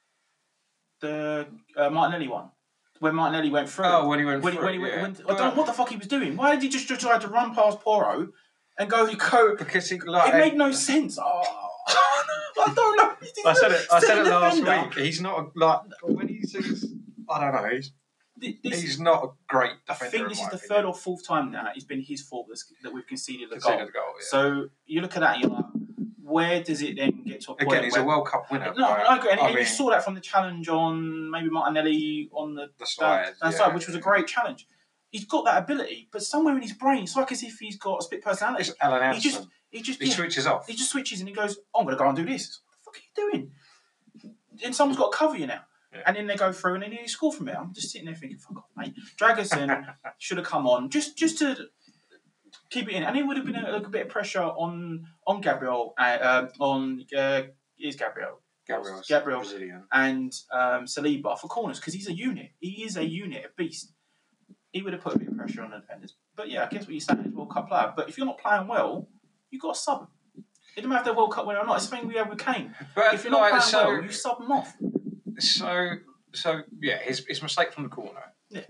the uh, Martinelli one, when Martinelli went through? Oh, when he went when through. He, when he, yeah. when, I don't know what the fuck he was doing. Why did he just try to run past Porro and go? go because he like, it made no sense. Oh, I don't know. I said it. I said it last week. He's not a, like when he sees. I don't know. He's. This, he's not a great defender. I think this is the opinion. third or fourth time now it's been his fault that we've conceded a conceded goal. The goal yeah. So you look at that and you're like, where does it then get to a point? Again, he's where, a World Cup winner. No, right? I agree. And, I and mean, you saw that from the challenge on maybe Martinelli on the, the side, that, that yeah, side, which was a great challenge. He's got that ability, but somewhere in his brain, it's like as if he's got a split personality. It's Alan he just, he just, he yeah, switches off. He just switches and he goes, oh, "I'm going to go and do this." What the fuck are you doing? And someone's got to cover you now. Yeah. And then they go through and then you score from it. I'm just sitting there thinking, fuck off, mate. Dragusin should have come on just just to keep it in. And it would have been a, a bit of pressure on on Gabriel, uh, on uh, is Gabriel. Gabriel's Gabriel Brazilian. And um, Saliba for corners because he's a unit. He is a unit, a beast. He would have put a bit of pressure on the defenders. But yeah, I guess what you're saying is World Cup player. But if you're not playing well, you've got to sub him. It doesn't matter if they're World Cup winner or not. It's the thing we have with Kane. But if you're not playing so, well, you sub them off. So, so yeah, his his mistake from the corner. Yeah.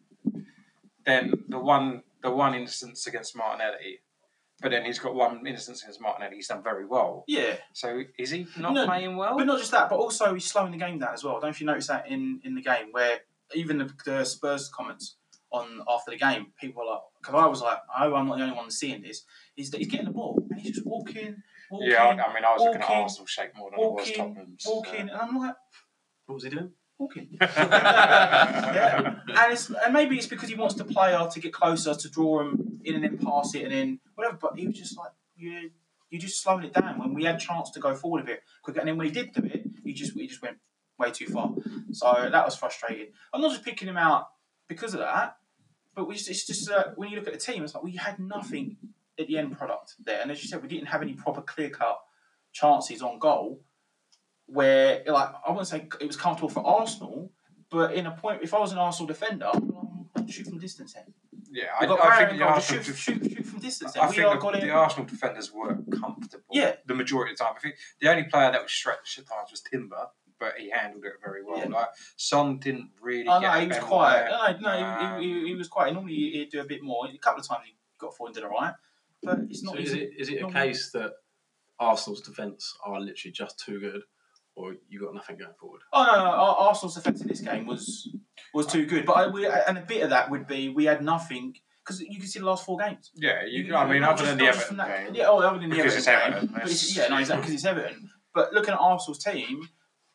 Then the one the one instance against Martinelli, but then he's got one instance against Martinelli. He's done very well. Yeah. So is he not no, playing well? But not just that, but also he's slowing the game down as well. I don't know if you noticed that in, in the game where even the, the Spurs comments on after the game, people were like, because I was like, oh, I'm not the only one seeing this. Is that he's getting the ball and he's just walking, walking. Yeah, I, I mean, I was walking, looking at Arsenal shape more than walking, I was Tottenham's. Walking, uh, and I'm like, what was he doing? Walking. yeah. And it's and maybe it's because he wants the player to get closer to draw him in and then pass it and then whatever. But he was just like, you you're just slowing it down when we had a chance to go forward a bit quicker. And then when he did do it, he just he just went way too far. So that was frustrating. I'm not just picking him out because of that, but we just, it's just uh, when you look at the team, it's like we had nothing at the end product there. And as you said, we didn't have any proper clear cut chances on goal. Where, like, I wouldn't say it was comfortable for Arsenal, but in a point, if I was an Arsenal defender, I'd shoot from distance then. Yeah, I, I think the shoot, Arsenal shoot, shoot, shoot from distance. I then. We think are the, the Arsenal defenders were comfortable. Yeah. The majority of the time. I think the only player that was stretched at times was Timber, but he handled it very well. Yeah. Like Son didn't really. Oh, get no, he was quiet. No, no, um, he, he, he was quiet. Normally he'd do a bit more. A couple of times he got forward and did all right, but it's not. So is it is it a case that Arsenal's defence are literally just too good? Or you got nothing going forward? Oh no, no, no. Arsenal's defence in this game was was too good, but I, we, and a bit of that would be we had nothing because you can see the last four games. Yeah, you. you I mean, other just, than the Everton that, game. Yeah, oh, other than the because Everton it's game. Everton. But it's, yeah, no, exactly because it's Everton. But looking at Arsenal's team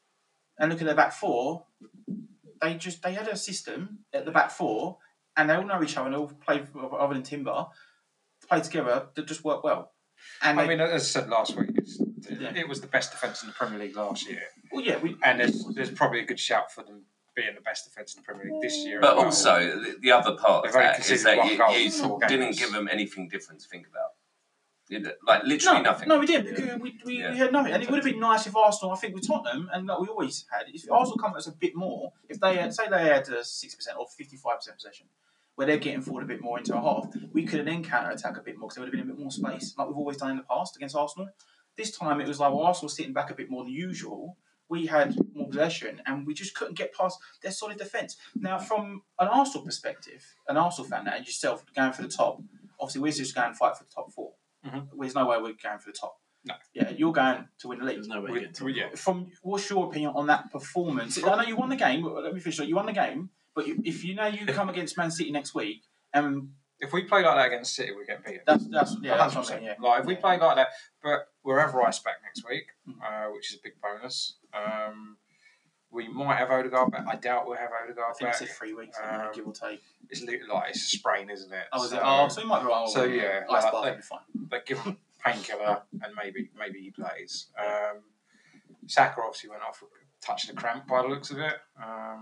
and looking at their back four, they just they had a system at the back four, and they all know each other and they all play other than Timber, play together that just work well. And I they, mean, as I said last week, it's, yeah. it was the best defence in the Premier League last year. Well, yeah, we, and there's, there's probably a good shout for them being the best defence in the Premier League this year. But well. also, the, the other part of They've only that is conceded that one you, goal you in four didn't games. give them anything different to think about. You did- Like, literally no, nothing. No, we did. Because we, we, Yeah. we had nothing. And it would have been nice if Arsenal, I think with Tottenham, and like we always had, if Arsenal come at us a bit more, if they had, say they had uh, six percent or fifty-five percent possession, where they're getting forward a bit more into a half, we could have then counter-attack a bit more because there would have been a bit more space, like we've always done in the past against Arsenal. This time it was like, well, Arsenal sitting back a bit more than usual. We had more possession and we just couldn't get past their solid defence. Now, from an Arsenal perspective, an Arsenal fan and yourself going for the top, obviously we're just going to fight for the top four. Mm-hmm. There's no way we're going for the top. No. Yeah, you're going to win the league. There's no way. We, to we, yeah. From what's your opinion on that performance? I know you won the game. But let me finish. You won the game, but if you know you come against Man City next week, and if we play like that against City, we're getting beaten. that's that's yeah, that's what I'm saying. Yeah. Like if we yeah. play like that, but we're have Rice back next week, Mm. uh, which is a big bonus. Um, we might have Odegaard back. I doubt we'll have I Odegaard think back. it's three weeks, Um, give or take. It's li- like it's a sprain, isn't it? Oh, is so, it? Oh, so you might be right. so, yeah, ice like, bath they- will be fine. They give him painkiller and maybe maybe he plays. Um, Saka obviously went off with a touch of the cramp by the looks of it. Um,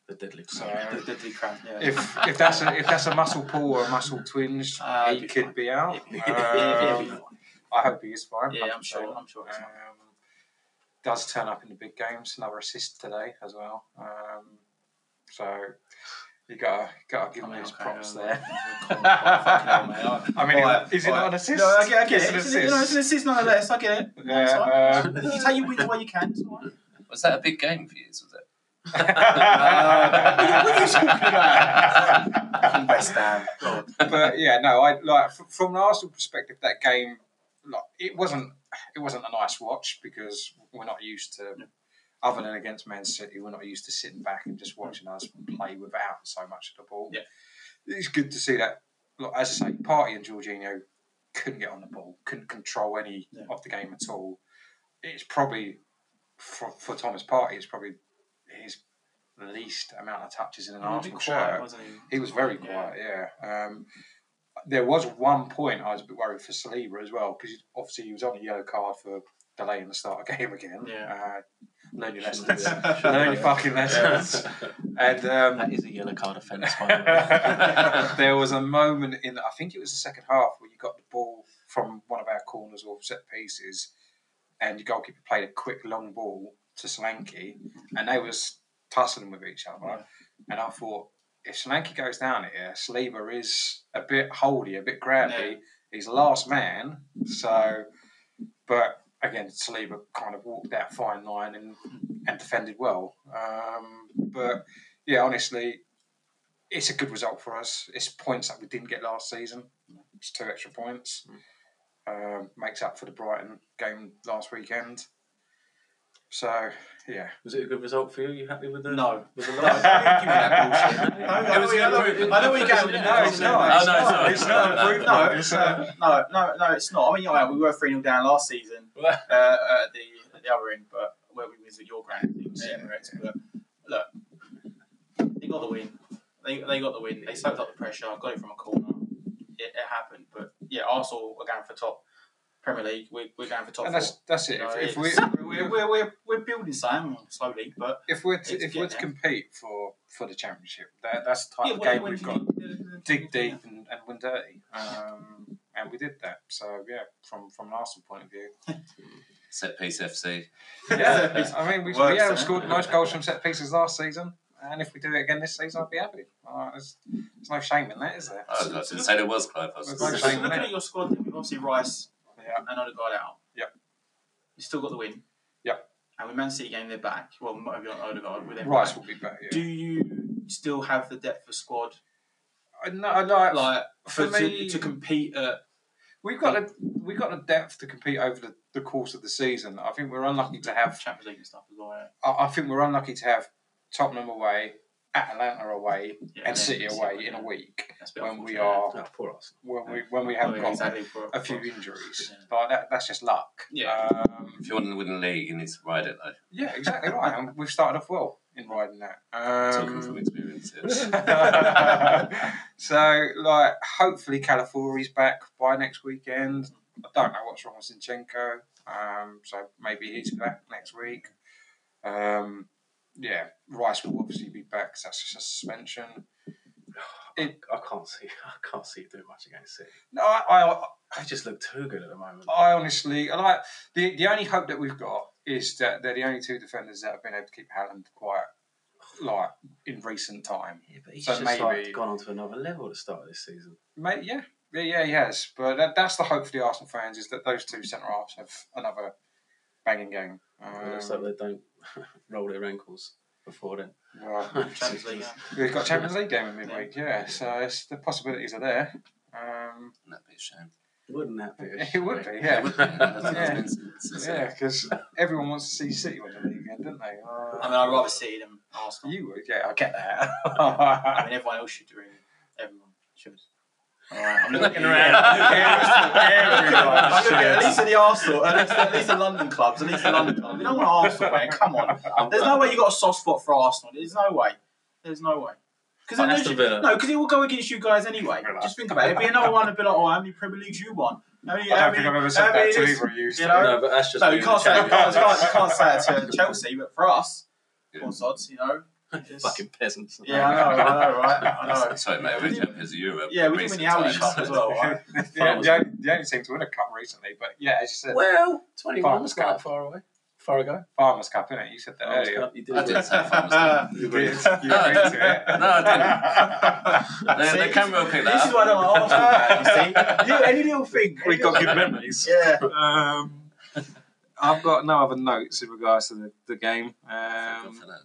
The deadly So cramp. The deadly cramp. Yeah. if if that's a if that's a muscle pull or a muscle twinge, Uh, he he'd be could fine. be out. He'd be- Um, he'd be fine. I hope he is fine. Yeah, I'm sure. I'm sure. It's Um, fine. does turn up in the big games. Another assist today as well. Um, so you gotta gotta give I him mean, his okay, props um, there. fucking hell, mate. I- I mean, Alright, is it not alright. an assist? No, I get, I get It's it. an It's, you know, it's assist. an assist nonetheless. I get it. No, it's Yeah, fine. um, You take your wins while you can. It's all right. Was that a big game for you? Was it? Uh, what are you talking about? Fucking West Ham. God. but yeah, no, I like f- from an Arsenal perspective, that game, like, it wasn't it wasn't a nice watch because we're not used to, Yeah. other than against Man City, we're not used to sitting back and just watching us play without so much of the ball. Yeah. It's good to see that. Look, as I say, Partey and Jorginho couldn't get on the ball, couldn't control any Yeah. of the game at all. It's probably for, for Thomas Partey, it's probably his least amount of touches in an He was a bit Arsenal quiet, shirt. wasn't he? He was very quiet, yeah. Um, there was one point I was a bit worried for Saliba as well, because obviously he was on a yellow card for delaying the start of the game again. Yeah. Uh, learn your Shouldn't lessons. do that. Learn your fucking lessons. And um, That is a yellow card offence, by the way. there was a moment in, I think it was the second half, where you got the ball from one of our corners or set pieces, and your goalkeeper played a quick long ball to Solanke, and they was tussling with each other. Yeah. And I thought, if Solanke goes down here, Saliba is a bit holdy, a bit grabby. Yeah. He's last man. So, but again, Saliba kind of walked that fine line and, and defended well. Um, but yeah, honestly, it's a good result for us. It's points that we didn't get last season. It's two extra points. Um, makes up for the Brighton game last weekend. So, yeah. Was it a good result for you? You happy with the? No. With the No, don't give me that bullshit. No, I know- I know- I know what you're going with. No, it's not. Oh, It's no, not. sorry. It's not No, no, improvement. No, It's, uh, no, no, no, it's not. I mean, yeah, we were three nil down last season uh, at the at the other end, but where we visit your ground, things, Yeah. Emirates. But look, they got the win. They they got the win. They soaked up the pressure. Got it from a corner. It, it happened, but yeah, Arsenal are going for top Premier League. We're, we're going for top and four. that's that's it. You know, If, if we it's- we're, we're, we're, we're building something slowly, but if we're to, it's if we're to getting compete for, for the championship, that that's the type yeah, of when- game when we've you got. need the- the- Dig deep and, and win dirty, um, and we did that. So yeah, from from an Arsenal point of view, Set piece F C. yeah. I mean, we Works, yeah, we eh? scored the most goals from set pieces last season, and if we do it again this season, I'd be happy. Uh, there's, there's no shame in that, is there? I didn't say there was, Clive. I was There's just- no So shame. looking at your squad, then, we've obviously Rice Yeah. and Odegaard out. Yep. You still got the win. Yep. And with Man City game, they're back. Well, maybe not Odegaard. With them Rice back. will be back. Yeah. Do you still have the depth of squad, I, no, I like, like for, for me- to, to compete at? we've got the we've got the depth to compete over the, the course of the season. I think we're unlucky to have. Champions League and stuff as well. I, I think we're unlucky to have Tottenham away, Atalanta away, Yeah, and yeah, City yeah, away yeah. in a week That's a bit when we unfortunate. are Oh, poor Arsenal. when we when we Oh, have yeah, got exactly. For, a few for- injuries. Yeah. Like that, that's just luck. Yeah. Um, If you want to win the league, you need to ride it, though. yeah, exactly right. And we've started off well in riding that. Talking from Um, experience. Yes. so, like, hopefully Calafori's back by next weekend. I don't know what's wrong with Zinchenko. Um, so maybe he's back next week. Um, yeah, Rice will obviously be back 'cause that's just a suspension. It, I can't see. I can't see it doing much against City. no, I, I, They just look too good at the moment. I honestly, I like the the only hope that we've got is that they're the only two defenders that have been able to keep Haaland quiet, like in recent time. Yeah, but he's So just maybe- like gone on to another level at the start of this season. Mate, yeah, yeah, yeah, he has. But that, that's the hope for the Arsenal fans is that those two centre halves have another banging game. It looks like Um, they don't roll their ankles before then. well, Champions League. Yeah. we've got Champions League game in midweek, yeah. So it's, the possibilities are there. Um, That'd be a shame. Wouldn't that be? a it would shame? be, yeah. That's Yeah. been since- since- Yeah, because everyone wants to see City win the league again, don't they? Uh, I mean, I'd rather City than Arsenal. you would, yeah, I get I that. mean, everyone else should do it. Everyone should. All right, I'm looking Looking around. around. Everyone I'm looking at should. least at the Arsenal, at least, at least the London clubs, at least the London clubs. You don't want Arsenal, man. Come on. There's no way you got a soft spot for Arsenal. There's no way. There's no way. But Aston Villa. No, because it will go against you guys anyway. Just think about it. It'd be another one. It'd be like, oh, how many Premier Leagues you won? How many, I how don't think many, I've ever said how many that to this- either of you. you know? No, but that's just No, you being can't the say you champion. can't, you can't, you can't say it to Chelsea, but for us, Yeah. Poor sods, you know. Fucking peasants. Yeah, I know, I know, right? I know. Sorry, mate, we're champions of Europe. Yeah, we did win the Audi Cup as well, right? yeah, the, only, the only team to win a cup recently, but yeah, as you said, Well, twenty-one's Farmers quite Cup. far away. Far ago. Farmers Cup, innit? You said that Farmers earlier. Cup, you did I it. didn't say Farmers Cup. You did. You No, I agreed didn't. to it. No, I didn't. The, the camera will pick that This up. is why I don't like Arsenal fans, you see? You, any little thing. We've got good memories. Yeah. Um, I've got no other notes in regards to the, the game. Thank God Um, for that.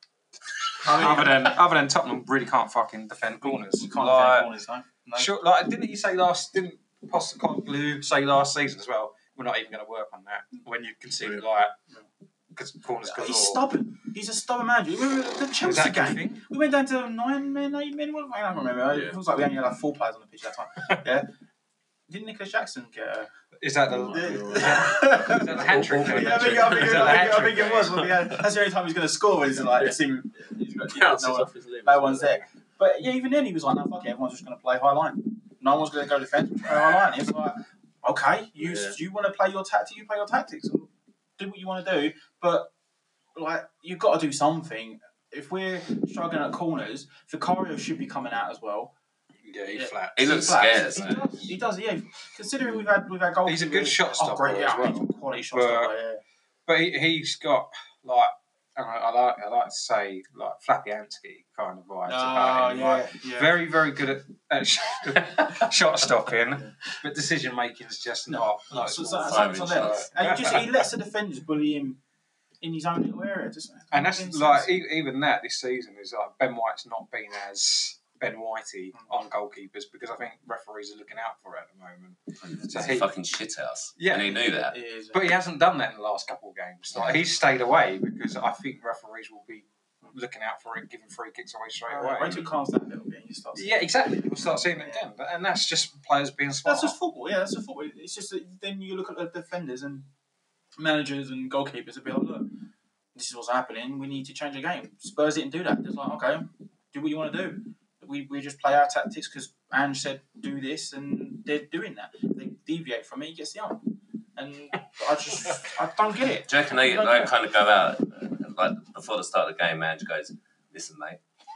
I mean, other than other than Tottenham really can't fucking defend corners. you can't like, defend corners, no. no. Sure, like didn't you say last? Didn't Postecoglou say last season as well? We're not even going to work on that when you consider like because corners galore. He's stubborn. He's a stubborn man. You remember the Is Chelsea that a good game? thing? We went down to nine men, eight men. What, I don't remember. Yeah. It feels like we only had like four players on the pitch that time. Yeah. Didn't Nicholas Jackson get a... Is that the? Oh, is you're that, is that the hat trick? Yeah, I think, I think, Is that the I think, hat I think trick? it was. Well, yeah, that's the only time he's going to score. Is like it's him. He's got, yeah, Bounces no, one, off his limbs. no one's there. But yeah, even then he was like, "No, fuck it. Everyone's just going to play high line. No one's going to go defence. Play high line." He was like, "Okay, you Yeah. you want to play your tactic, you play your tactics. Do what you want to do, but like you've got to do something." If we're struggling at corners, Vicario should be coming out as well. Yeah, he's Yeah. flat. He looks Flat. scared. He does, he does, yeah. Considering we've had we've had goals. He's a good shot stopper Oh, great, yeah, as well. he's a quality shot But- stopper. Yeah. But he, he's got like I, I like I like to say like Flapiansky kind of vibes about him. Like, yeah, yeah. very very good at, at sh- shot stopping, but decision making is just No. not. No, not so, his so, forte. so, Five so inch there. shots. And he just he lets the defenders bully him in his own little area. Just, And that's makes like sense. e- even that this season is like Ben White's not been as Ben Whitey on goalkeepers because I think referees are looking out for it at the moment. It's So a he- fucking shithouse. Yeah. And he knew that. It is, But he hasn't done that in the last couple of games. Like he's stayed away because I think referees will be looking out for it, giving free kicks away straight away. Wait till it calms down a little bit and you start. Yeah, exactly. We'll start seeing it again, But- and that's just players being smart. That's just football. Yeah, that's just football. It's just that then you look at the defenders and managers and goalkeepers and be like, look, this is what's happening. We need to change the game. Spurs didn't do that. It's like, okay, do what you want to do. We we just play our tactics because Ange said do this, and they're doing that. If they deviate from it, he gets the arm. And I just I don't get it. Do you reckon they, I don't they get it. kind of go out, uh, like, before the start of the game, Ange goes, listen, mate,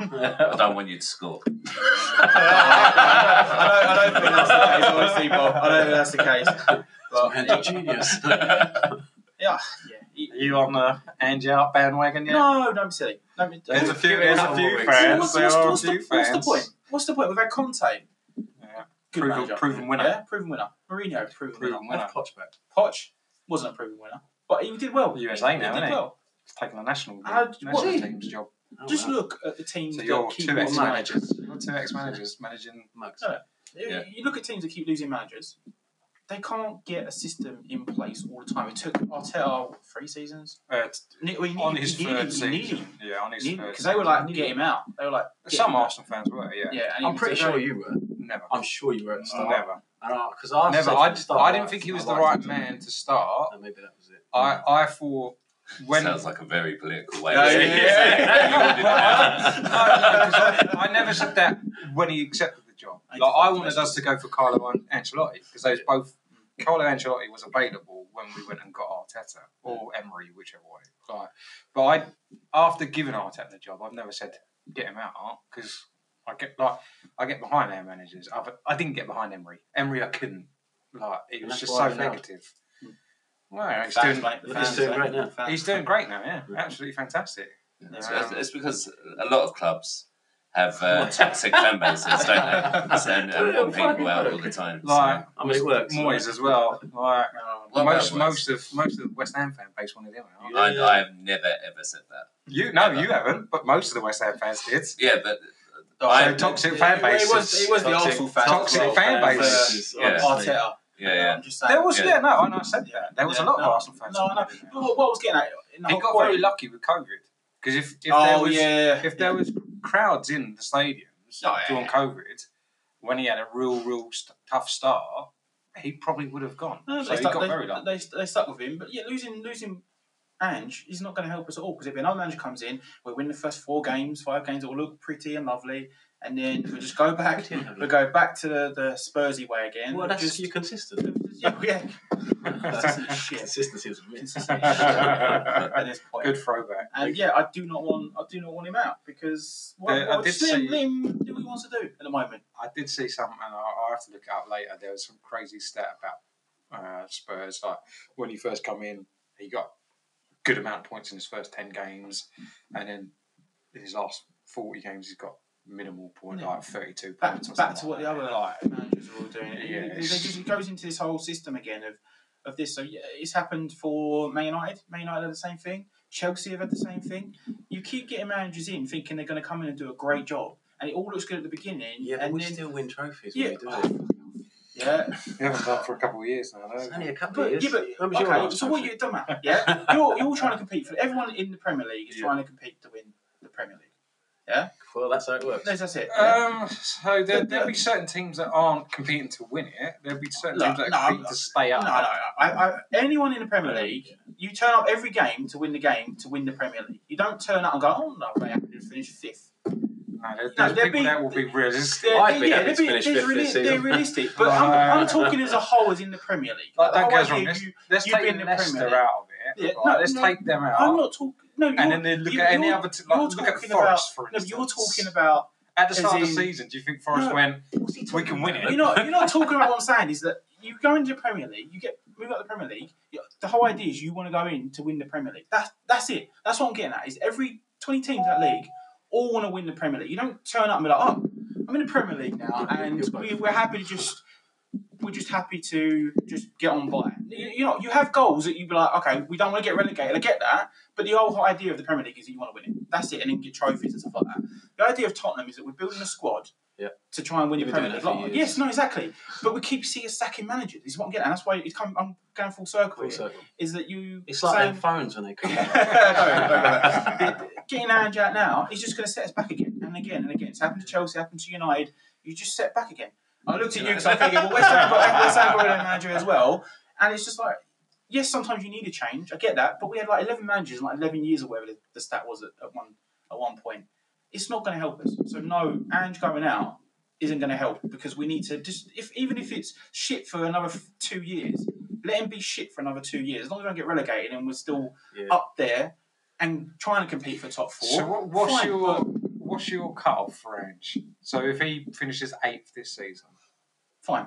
I don't want you to score. I don't, I don't think that's the case, honestly, Bob. I don't think that's the case. But, Magic genius. yeah, yeah. He- Are you on the Ange out bandwagon yet? No, don't be silly. Don't be, There's a few. Give it There's a couple few weeks. fans. What's, There what's, are a what's, few the, what's the fans. point? What's the point? We've had Conte. Yeah. Good Proven- manager. proven winner. Yeah, proven winner. Mourinho, proven, Proven winner. winner. Poch back. Poch wasn't a proven winner, but he did well. U S A now, he did isn't he? well. It's taking the national, Uh, national what- team's job. Oh, Just wow. look at the teams So that you're keep two losing managers. ex-managers. You're two ex-managers managing. Mugs. No, Yeah. You look at teams that keep losing managers. They can't get a system in place all the time. It took Arteta what, three seasons. Uh, t- Ne- well, he on needed- his he needed- third he season. needed- Yeah, on his he third needed- 'cause season. they were like, get him out. They were like, get Some him out. Arsenal fans were, yeah. Yeah, and he I'm was pretty very- sure you were. Never. I'm sure you were at the start. Never. Because I Never. said I, from the start, I didn't like, think he was I the liked right him. man to start. Oh, maybe that was it. I, I thought when Sounds like a very political way Yeah, of saying yeah, it. yeah. You wanted it out. no, no, 'cause I, I never said that when he accepted the job. Like I wanted us to go for Carlo An- Ancelotti because they was both. Carlo Ancelotti was available when we went and got Arteta or Emery, whichever way. Like, but I, after giving Arteta the job, I've never said get him out because I get like I get behind our managers. I've, I didn't get behind Emery. Emery, I couldn't. Like it And was that's just why so I failed. negative. Well, he's Fans, doing, mate, the He's fans, doing mate. great now. Fans. he's doing great now. Yeah, absolutely fantastic. It's, it's- it's because a lot of clubs have uh, toxic fan bases, don't they? And, and want people out all the time. so- Like I mean, it works. Moyes as well. Like Oh, What most about most of most of the West Ham fan base wanted him out. I, I have never ever said that. You no, you haven't, but most of the West Ham fans did. Yeah, but Oh, I- So toxic fan Well, base. It was, it was the toxic, Arsenal fans. toxic as well. fan Uh, base. Yeah. Arteta. yeah, yeah. I'm just saying. There was Yeah. yeah, no, and I said that there was Yeah, a lot no, of Arsenal fans. No, I know. But what what I was getting at in the He whole got point- very lucky with COVID because if, if there Oh was yeah. if there was crowds in the stadiums Oh, yeah. during COVID when he had a real real st- tough start, he probably would have gone. No, so they, he stuck, got they, very lucky. they, they stuck with him, but yeah, losing losing Ange is not going to help us at all because if another manager comes in, we win the first four games, five games, it will look pretty and lovely, and then we just go back, we go back to the, the Spursy way again. Well, that's just, you're consistent. yeah, yeah. Consistency shit. Consistency is a myth. Consistency shit at this point. Good throwback. And yeah, I do not want I do not want him out because what, Yeah, I what, did just let him, see- let him do what he wants to do at the moment. I did see something, and I'll, I'll have to look it up later. There was some crazy stat about uh, Spurs. Like when he first come in, he got a good amount of points in his first ten games, and then in his last forty games, he's got minimal point, Yeah. like thirty-two Back, points. or back to something what the like other that. like managers are all doing. It, Yeah, it, it's- it just it goes into this whole system again of, of this. So yeah, it's happened for Man United. Man United had the same thing. Chelsea have had the same thing. You keep getting managers in thinking they're going to come in and do a great job, and it all looks good at the beginning. Yeah, but and we then, still win trophies yeah, when we do oh, it. yeah. We haven't done for a couple of years now. It's though. only a couple But, of years. yeah, but When was your okay, last so what trophy? you don't matter. Yeah, you're you're all trying to compete for everyone in the Premier League is Yeah. trying to compete to win the Premier League. Yeah, Well, that's how it works. that's, that's it. Yeah? Um, so there, there'll be certain teams that aren't competing to win it. There'll be certain Look, teams that no, are competing I'm- to stay no, up. no, no. I, I, anyone in the Premier League, you turn up every game to win the game to win the Premier League. You don't turn up and go, oh no, they happen to finish fifth. No, there, No, there's there'll people be- that will be realistic. They're, I'd be yeah, happy they're, to be- finish they're, fifth reali- this season. they're realistic, but No. I'm, I'm talking as a whole as in the Premier League. Like, the don't whole get us wrong. idea Let's, you, let's you take being the Leicester Premier League. out of it. Yeah, right? no, let's no, take them out. I'm not talking. No, you're, and then they look you- at any you're- other. T- like, you're look at talking Forest, about. for No, but instance. you're talking about. At the start as of in- the season, do you think Forest No. went? What's he We talking can win about? it. You're not. You're not talking about what I'm saying. Is that you go into the Premier League, you get move up the Premier League. you- The whole idea is you want to go in to win the Premier League. That's that's it. That's what I'm getting at. Is every twenty teams in that league all want to win the Premier League. You don't turn up and be like, oh, I'm in the Premier League now, You're- and you're both. we, we're happy to just. We're just happy to just get on by. You, you know, you have goals that you be like, okay, we don't want to get relegated. I get that, but the whole idea of the Premier League is that you want to win it. That's it, and then get trophies and stuff like that. The idea of Tottenham is that we're building a squad Yeah. to try and win You've the been Premier doing League. that for Like, years. yes, no, exactly. But we keep seeing sacking managers. This is what I'm getting at. That's why it's come, I'm going full circle Full here. circle. Is that you It's like saying, them phones when they come. no, no, no, no. Getting Ange out now is just going to set us back again and again and again. It's happened to Chelsea, happened to United. You just set back again. I looked at you because I'm thinking, well, West Ham got West Ham got a manager as well, and it's just like, yes, sometimes you need a change. I get that, but we had like eleven managers in like eleven years or whatever the, the stat was at, at one at one point. It's not going to help us. So no, Ange going out isn't going to help because we need to just if even if it's shit for another f- two years, let him be shit for another two years. As long as we don't get relegated and we're still Yeah. up there and trying to compete for top four. So what, what's fine, your but what's your cut off for Ange? So if he finishes eighth this season, fine.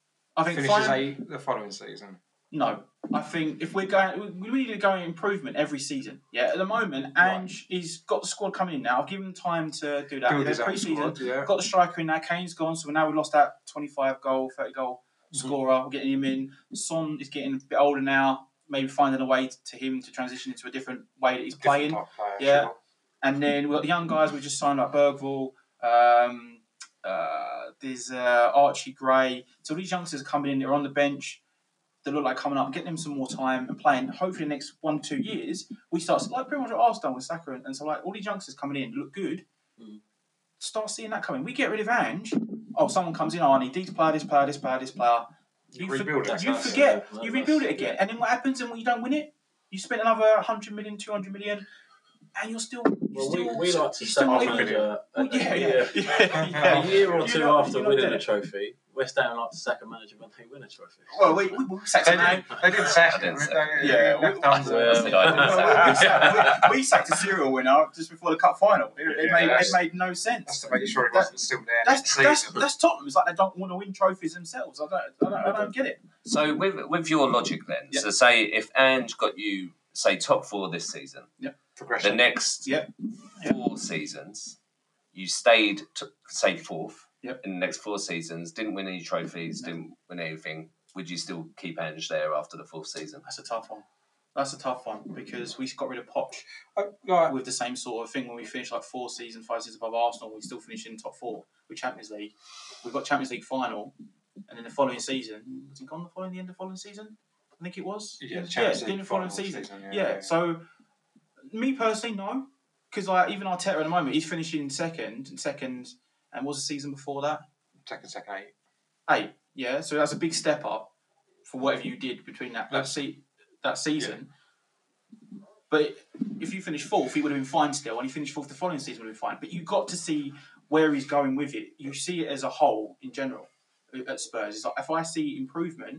I think finishes fine. eighth the following season. No, I think if we're going, we we need to go improvement every season. Yeah, at the moment, Ange he's got the squad coming in now. I've given him time to do that. Build They're his own pre-season. squad, yeah. Got the striker in now. Kane's gone, so now we've lost that twenty-five goal, thirty goal scorer. We're getting him in. Son is getting a bit older now. Maybe finding a way to him to transition into a different way that he's Different playing. type of player, Yeah. sure. And then we've got the young guys we just signed like Bergvall. Um, uh, there's uh, Archie Gray. So these youngsters are coming in. They're on the bench. They look like coming up and getting them some more time and playing. Hopefully, the next one two years we start like pretty much what Arsenal with Saka and, and so like all these youngsters coming in look good. Mm. Start seeing that coming. We get rid of Ange. Oh, someone comes in. Oh, I need this player, this player, this player, this player. You, for- Rebuild it. you That's- forget. yeah, You that's- rebuild it again, and then what happens? And when you don't win it, you spent another one hundred million, two hundred million, and you're still. You're Well, still we, we like to you're sack still a not even- manager a, Well, a, yeah, year, yeah, yeah, yeah. A a year or You're two not- after you're not winning there. a trophy. West Ham like to sack a manager when they win a trophy. Well, we we, we sacked They him didn't, out. they didn't sack I him. didn't sack They- him. they Yeah, left we- Dunstan. I said I didn't Well, sack we, we, sacked, we, we sacked a serial winner just before the cup final. It, it Yeah, made it that's- made no That's sense. to make sure he wasn't still there That's next that's, season. that's Tottenham. It's like they don't want to win trophies themselves. I don't I don't, I don't get it. So with with your logic then, Yeah. so say if Ange got you say top four this season, the Progression. next Yeah. Yeah. four seasons, you stayed to say fourth Yep. in the next four seasons, didn't win any trophies, No. didn't win anything. Would you still keep Ange there after the fourth season? That's a tough one. That's a tough one because we got rid of Poch Oh, like, with the same sort of thing when we finished like four seasons, five seasons above Arsenal. We still finished in top four with Champions League. We got Champions League final, and then the following season was he gone? The following the end of the following season, I think it was. Yeah, yeah, Champions the League end of the following final season. season, yeah, yeah, yeah. So me personally, no, because like even Arteta at the moment, he's finishing second, and second, and was the season before that second, second, eight. eight. Yeah, so that's a big step up for whatever you did between that that, se- that season. But if you finish fourth, he would have been fine still, and he finished fourth the following season would have been fine. But you got to see where he's going with it. You see it as a whole in general at Spurs. It's like if I see improvement,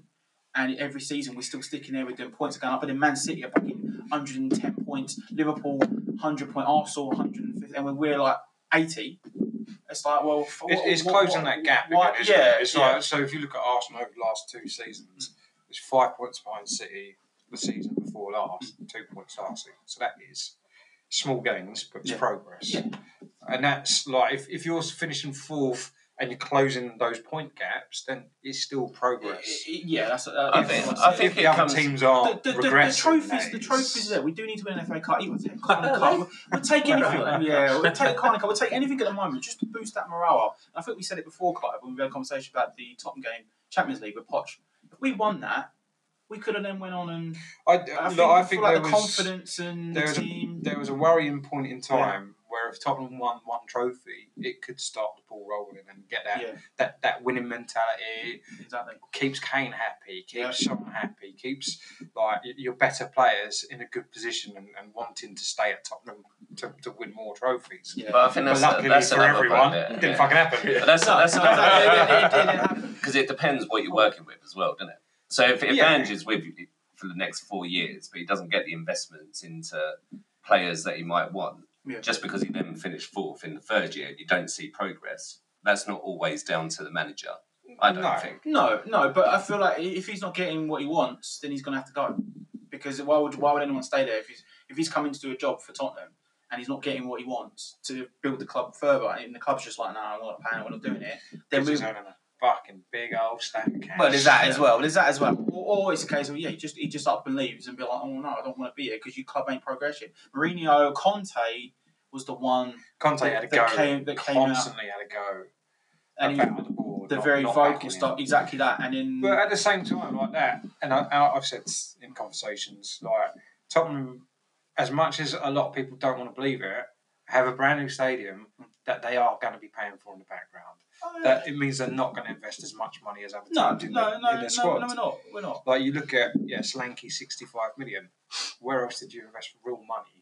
and every season we're still sticking there with doing points are going up. But then Man City are fucking one hundred ten points, Liverpool one hundred point, Arsenal one hundred fifty, and when we're like eighty, it's like, well, It's, what, it's what, closing what, that gap. What, Again, isn't yeah, it? It's yeah. like, so if you look at Arsenal over the last two seasons, it's five points behind City the season before last, two points last season. So that is small gains, but it's Yeah. progress. Yeah. And that's like, if, if you're finishing fourth and you're closing those point gaps, then it's still progress. Yeah, that's. Uh, I that's think- what I'm I saying. think if it the other comes- teams aren't the, the, the, regressing, the trophies, that the is- trophies there. We do need to win an F A Cup. Even take Carling Cup. We'll, we'll take anything. Yeah, we'll take Carling Cup. We'll take anything at the moment just to boost that morale up. I think we said it before, Clive, when we had a conversation about the Tottenham game, Champions League with Poch. If we won that, we could have then went on and. I, I look, think, I I think feel like there the was, confidence and there the was a- team. there was a worrying point in time where if Tottenham won one trophy, it could start the ball rolling and get that Yeah, that, that winning mentality. exactly. Keeps Kane happy, keeps Yeah. Son happy, keeps like y- your better players in a good position and, and wanting to stay at Tottenham to, to win more trophies. Yeah. But I think But that's, luckily that's for another everyone, part of it it. didn't yeah. fucking happen. But that's No, that's no, another no, it, it, it didn't happen. because it depends what you're working with as well, doesn't it? So if, if Yeah. Ange is with you for the next four years, but he doesn't get the investments into players that he might want, Yeah. just because he then finished fourth in the third year, you don't see progress. That's not always down to the manager. I don't No. think. No, no, but I feel like if he's not getting what he wants, then he's going to have to go. Because why would why would anyone stay there if he's if he's coming to do a job for Tottenham and he's not getting what he wants to build the club further, and the club's just like, no, I'm not paying, we're not doing it. Then we. He's owning a fucking big old stack of cash. Well, there's that as well. There's that as well. Or, or it's a case of yeah, he just he just up and leaves and be like, oh no, I don't want to be here because your club ain't progressing. Mourinho, Conte was the one Conte that- had a that go. came- that came out. constantly had a go. and he, about the board, the not- very not vocal backing him. stuff, exactly that. And in But at the same time, like that, and I, I- I've said in conversations, like Tottenham, as much as a lot of people don't want to believe it, have a brand new stadium that they are going to be paying for in the background. Oh, That it means they're not going to invest as much money as other no, teams in, no, their, no, in no, their squad. no, we're not. We're not. Like you look at yeah, Slanky sixty-five million. Where else did you invest real money?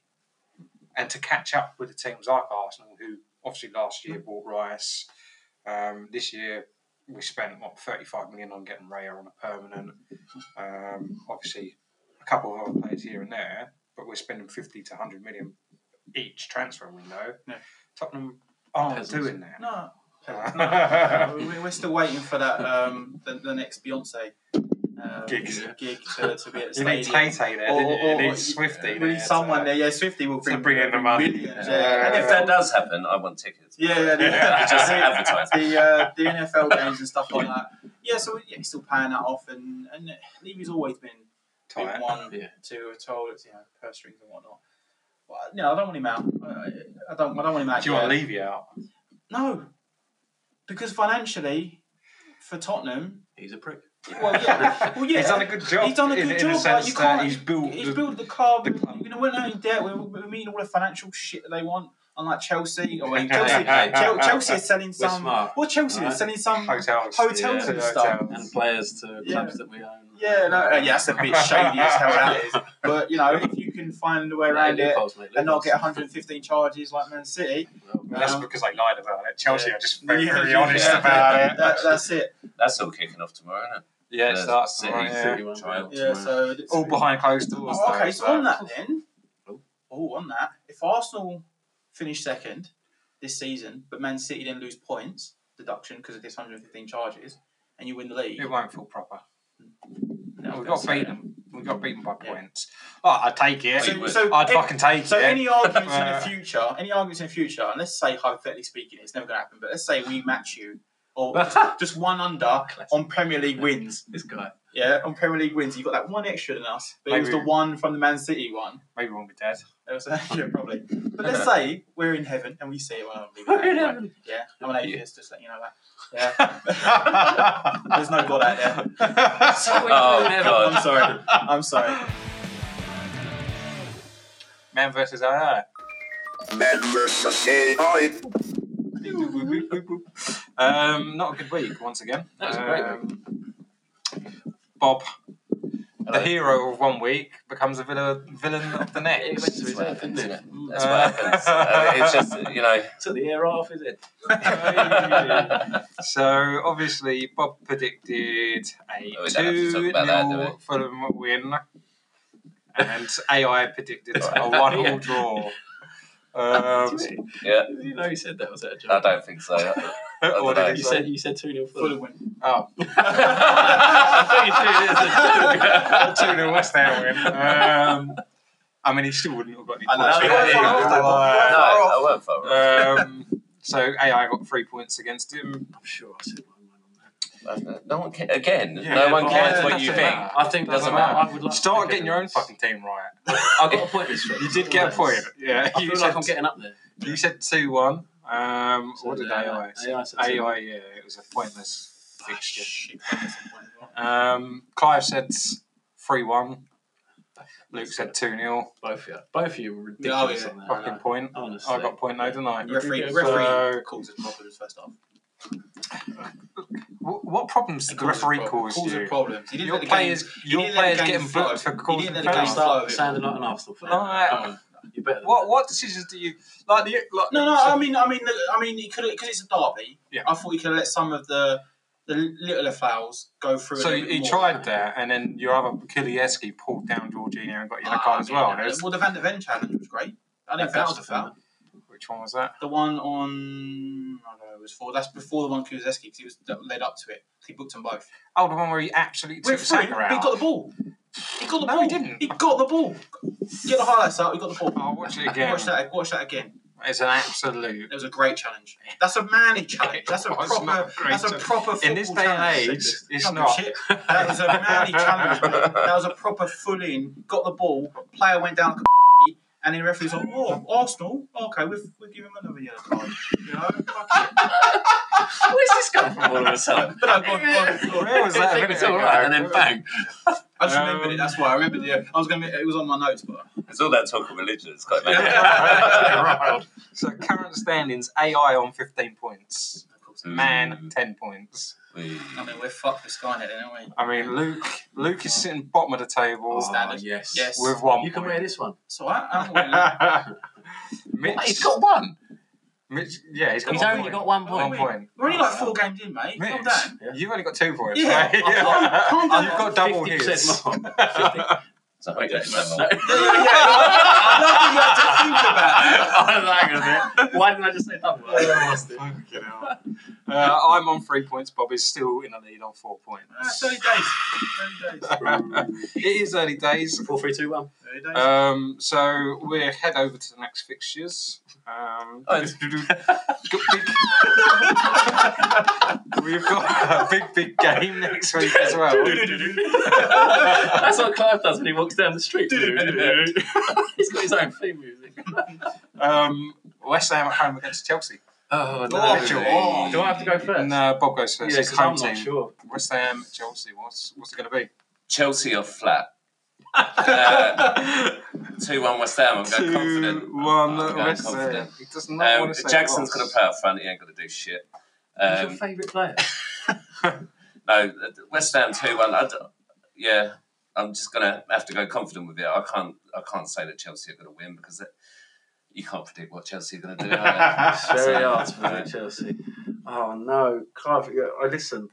And to catch up with the teams like Arsenal, who obviously last year bought Rice, um, this year we spent what thirty-five million on getting Raya on a permanent. Um, obviously, a couple of other players here and there, but we're spending fifty to one hundred million each transfer window. Yeah. Tottenham aren't Peasants. doing that. No. no, we- we're still waiting for that um, the, the next Beyonce um, Gigs. gig to, to be at the You need stadium. Tay Tay there, Or- didn't you? or- You or- need Swifty We there. need someone to- there. Yeah, Swifty will bring, bring in the money. millions. Yeah. Yeah. And if that does happen, I want tickets. Yeah, yeah, the, Yeah, just advertise. the, uh, the N F L games and stuff like that. Yeah, so yeah, he's still paying that off, and and Levy's always been been Tight. one Yeah. to told it's you know purse strings and whatnot. Well, no, I don't want him out. I, I don't. I don't want him out. Do you want yet. Levy out? No, because financially, for Tottenham, He's a prick. well, yeah, well, yeah, He's done a good job. He's done a in- good in job. the Like, sense you that can't. he's built. He's the- built the club. the club. You know, we're not in debt. We're, we're meeting all the financial shit that they want. Unlike Chelsea, or well, Hey, Chelsea, hey, Chel- Chelsea is selling We're some. smart. Well, Chelsea Right. is selling some hotels, hotels Yeah. and stuff. hotels. And players to Yeah. clubs that we own. Yeah, no, uh, yeah, that's a bit shady as hell. That is. But you know, if you can find a way around it loopholes, mate, and not loopholes. get one hundred fifteen charges like Man City, Well, Well, that's Um, because they lied about it. Chelsea yeah. are just very, Yeah, very yeah, honest yeah, about it. that, that's it. That's all kicking off tomorrow, isn't it? Yeah, it The starts City, tomorrow, yeah. City one, trial Yeah, tomorrow. so all behind closed doors. Oh, okay, though, so on that then. Oh. Oh, on that. If Arsenal finish second this season, but Man City then lose points deduction because of this one hundred fifteen charges, and you win the league, it won't feel proper. no, I was We've gonna got say beaten. We got beaten by Yeah. points. Oh, I'd take it. So- So, so I'd any- fucking take So it. any arguments in the Uh, future, any arguments in the future, and let's say hypothetically speaking, it's never going to happen, but let's say we match you, or just, just one under on Premier League wins. This guy. Yeah, on Premier League wins, you got that one extra than us, but it was Maybe- the one from the Man City one. Maybe we'll be dead. It was, yeah, probably. But let's say we're in heaven and we see it. Well, I don't believe We're that in anyway. heaven. Yeah, I'm an atheist, just letting you know that. Yeah. There's no God out there. Oh, God. I'm sorry. I'm sorry. Man versus A I. Man versus A I. Um, not a good week once again. That was a great um, Bob the hero of one week becomes a villain villain of the next. That's what happens, isn't it? That's what happens. Uh, it's just, you know. Took the air off, is it? So, obviously, Bob predicted a Oh, we don't have to talk two about that, do nil Fulham win. And A I predicted a one all draw. Um, Yeah, You know, he said that was that a I joke. don't think so. I, I What don't did know. he You say? said you said two nil Fulham Fulham. win. Oh, I thought you two nil West Ham win. Um, I mean, he still wouldn't have got any I know, points. so Yeah, you weren't yeah, far off, yeah. No, I weren't far wrong. Um, so A I got three points against him. I'm sure I said one one on that. No one ca- again. Yeah, no one but cares I- what doesn't you think. matter. I think Doesn't doesn't matter. matter. I would like to Start think getting it your own is. fucking team right. I got a point this week. You did get a point. Yeah, I you feel said like I'm getting up there. you said two one. Um, So what did A I? A I say? A I said A two I, one. yeah, it was a pointless fixture. Shit, that's a point as well. Um, Clive said three one. Luke said two nil. Both of you. Both of you were ridiculous yeah. on that. Fucking point. Honestly. I got a point though, didn't I? The referee, did the get a referee So- caused us problems first off. What, what problems did the referee cause Caused you? us problems. He didn't Your let the players, game, he your didn't let players the game getting flow. booked for He causing didn't let the game fouls. flow. Start sounding like an Arsenal fan. Like- Come on. You're better than What that. what decisions do you like? The, like No, no. I mean, I mean, I mean, he could because it's a derby. Yeah. I thought he could have let some of the the littler fouls go through. so a he, little bit he more. tried that, and then your other Kilieski pulled down Jorginho and got you in a Ah, card as I well. mean, There's- well, the Van de Ven challenge was great. I didn't think that was a foul. Which one was that? The one on, I don't know, it was for that's before the one Kuzeski because he was led up to it. He booked them both. Oh, the one where he absolutely took Went through, Saka but he out. got the ball. He got the No, ball. he didn't. He got the ball. Get the highlights out. He got the ball. I'll watch it again. Watch that. Watch that again. It's an absolute. It was a great challenge. That's a manly challenge. That's a It was proper. not a great That's a challenge. proper football In this day and challenge. age, it's Fucking not. Shit. That was a manly challenge. Mate. That was a proper full in. Got the ball. Player went down like a and the referee's like, "Oh, Arsenal. Okay, we've we'll give him another yellow card." You know, fuck it. Where's this come from all of a sudden? But no, go on, go on, go on. Where was that? I think it's all right, and then bang. I just Um, remembered it. That's why I remembered it. Yeah. I was gonna. It was on my notes, but It's all that talk of religion. It's quite Right. So current standings: A I on fifteen points, of course. Man ten points. We, I mean, we're fucked with Skynet, then, aren't we? I mean, Luke. Luke is sitting bottom of the table Oh, Standard. yes. Yes. with one You can point. wear this one. So I, I'm winning. Mitch, He's got one. Mitch, yeah, he's got He's one only point. got one One point. point. We're only like four games in, mate. Calm Mitch, down. Yeah. you've only got two points. Yeah, right? I can't- can't do You've that. got double fifty his. percent more. fifty so Wait, okay, no, so- no. Yeah, yeah, yeah. I love that you had to think about it. I was hang on a minute. Why didn't I just say double? I lost it. Fucking hell. Uh, I'm on three points. Bob is still in the lead on four points. Ah, it's early days. Early days. It is early days. Four, three, two, one. Early days. Um, so we'll head over to the next fixtures. Um, Oh, it's- got big, we've got a big, big game next week as well. That's what Clive does when he walks down the street. He's got his own theme music. Um, West Ham at home against Chelsea. Oh, no. Mitchell. Oh. Do I have to go first? And uh, Bob goes first. Yeah, It's because I'm home not team. sure. West Ham, Chelsea. What's what's it going to be? Chelsea are flat. Uh, two one West Ham. I'm going confident. Two, one, I'm going West Ham. confident. He does not Um, want to say Jackson's loss. going to play up front. He ain't going to do shit. Who's your Um, favourite player? no, West Ham two one. I d- yeah, I'm just going to have to go confident with it. I can't. I can't say that Chelsea are going to win because it, you can't predict what Chelsea are going to do. It's very hard to predict Chelsea. Oh no, Clive. yeah, I listen.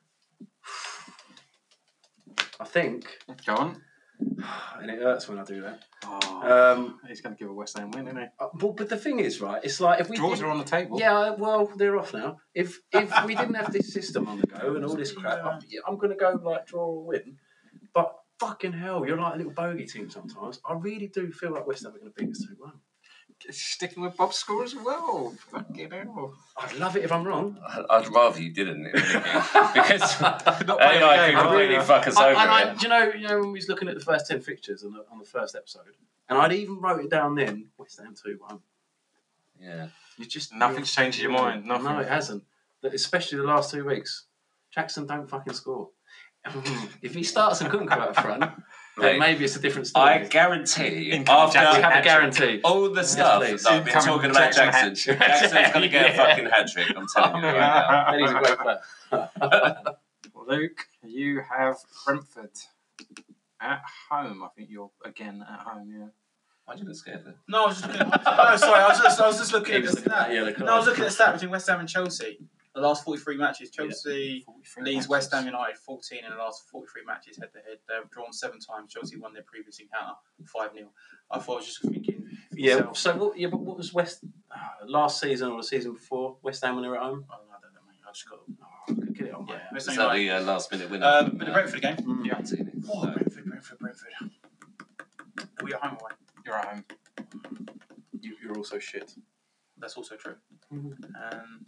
I think, Go on. and it hurts when I do that. Oh, Um, he's going to give a West Ham win, isn't he? uh, but, but the thing is, right? It's like if we Draws didn't- are on the table. Yeah, well, they're off now. If if we didn't have this system on the go and all this crap, I'm, yeah, I'm going to go like draw or win. But fucking hell, you're like a little bogey team sometimes. I really do feel like West Ham are going to beat us two one. Sticking with Bob's score as well. Fucking hell. I'd love it if I'm wrong. I'd rather you didn't, if anything, because Not A playing the I game, could are completely you? fuck us I, over. and I, it. do you know, you know, when we was looking at the first ten fixtures on the, on the first episode, and I'd even wrote it down then. West Ham two one. Yeah. You just Nothing's changed your mind, nothing. No, it hasn't. But especially the last two weeks. Jackson don't fucking score. If he starts and couldn't go up front, then Hey, maybe it's a different story. I guarantee Incoming after Jackson have a hat-trick. guarantee. all the stuff please. that I've been Incoming talking about Jackson Jackson, hat-trick. Jackson's going to get a Yeah. fucking hat trick. I'm telling you right And he's a great player. Luke, you have Brentford. At home, I think you're again at home. Yeah. Why did you look scared then? No, I was just looking at, no, sorry, I was just, I was just looking He at the was looking at stat. that yellow card. No, I was looking at the stat between West Ham and Chelsea. The last forty-three matches, Chelsea forty-three leads matches. West Ham United fourteen in the last forty-three matches head to head. They've drawn seven times. Chelsea won their previous encounter five nil. I thought I was just thinking. for Yeah. yourself. So what? Yeah, but what was West uh, last season or the season before? West Ham when they were at home. Oh, no, I don't know, mate. I just got. Oh, I could get it on. Yeah, Yeah. West Is Ham that United. the uh, last minute winner? Um, from, but the uh, Brentford game. Mm. Yeah. Martini? Oh, No. Brentford, Brentford, Brentford. Are we at home or away? You're at home. You, you're also shit. That's also true. Mhm. Um,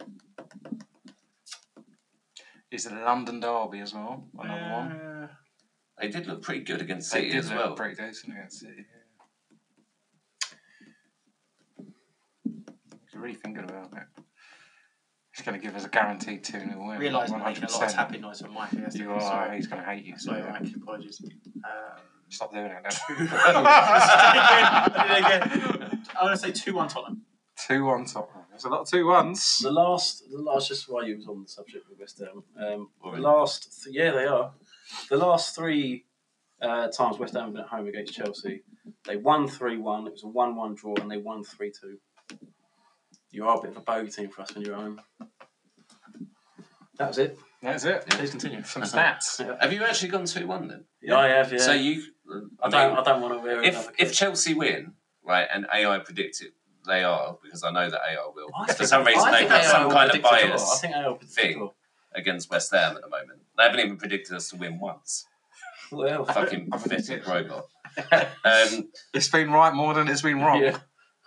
Is the London Derby as well? Another one. uh, They did look pretty good against They City did as look well. pretty decent against City. Yeah. Really thinking about it. He's going to give us a guaranteed two nil win. Realise I'm making a lot of one hundred percent. tapping noise on Mike. Yes, You are. sorry. He's going to hate you. Sorry, yeah. Mike. Apologies. Um, Stop doing it then. I did it again. I want to say two one Tottenham. Two one Tottenham. There's a lot of two ones. The last, the last, just while you was on the subject with West Ham, um, the Already. last, th- yeah, they are. The last three uh, times West Ham have been at home against Chelsea, they won three one. It was a one one draw, and they won three two. You are a bit of a bogey team for us when you're at home. That was it. That's it. Please continue. Some stats. Yeah, Have you actually gone two one then? yeah I have. Yeah. So you. I don't. I don't want to wear If another if kit. Chelsea win, right, and A I predict it, they are, because I know that A I will. I For think- some reason, I they've think got A I some will kind of predict a draw. I bias think A I will predict a thing draw. against West Ham at the moment. They haven't even predicted us to win once. Well, Fucking pathetic robot. Um, It's been right more than it's been wrong. yeah.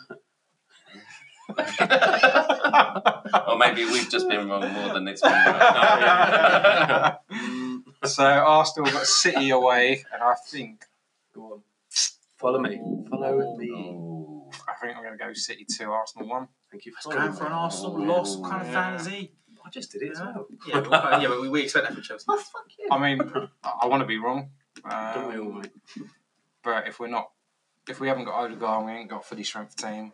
or maybe we've just been wrong more than it's been right. So Arsenal got City away, and I think Go on. Follow me. Follow me. Oh. I think I'm going to go City two, Arsenal one. Thank you for Going for an Arsenal loss. What kind of fan is he? I just did it as well. Yeah, but, okay, yeah, but we, we expect that for Chelsea. Oh, fuck yeah. I mean, I, I want to be wrong, Don't we all, um, mate? but if we're not, if we haven't got Odegaard, we ain't got a fully strength team.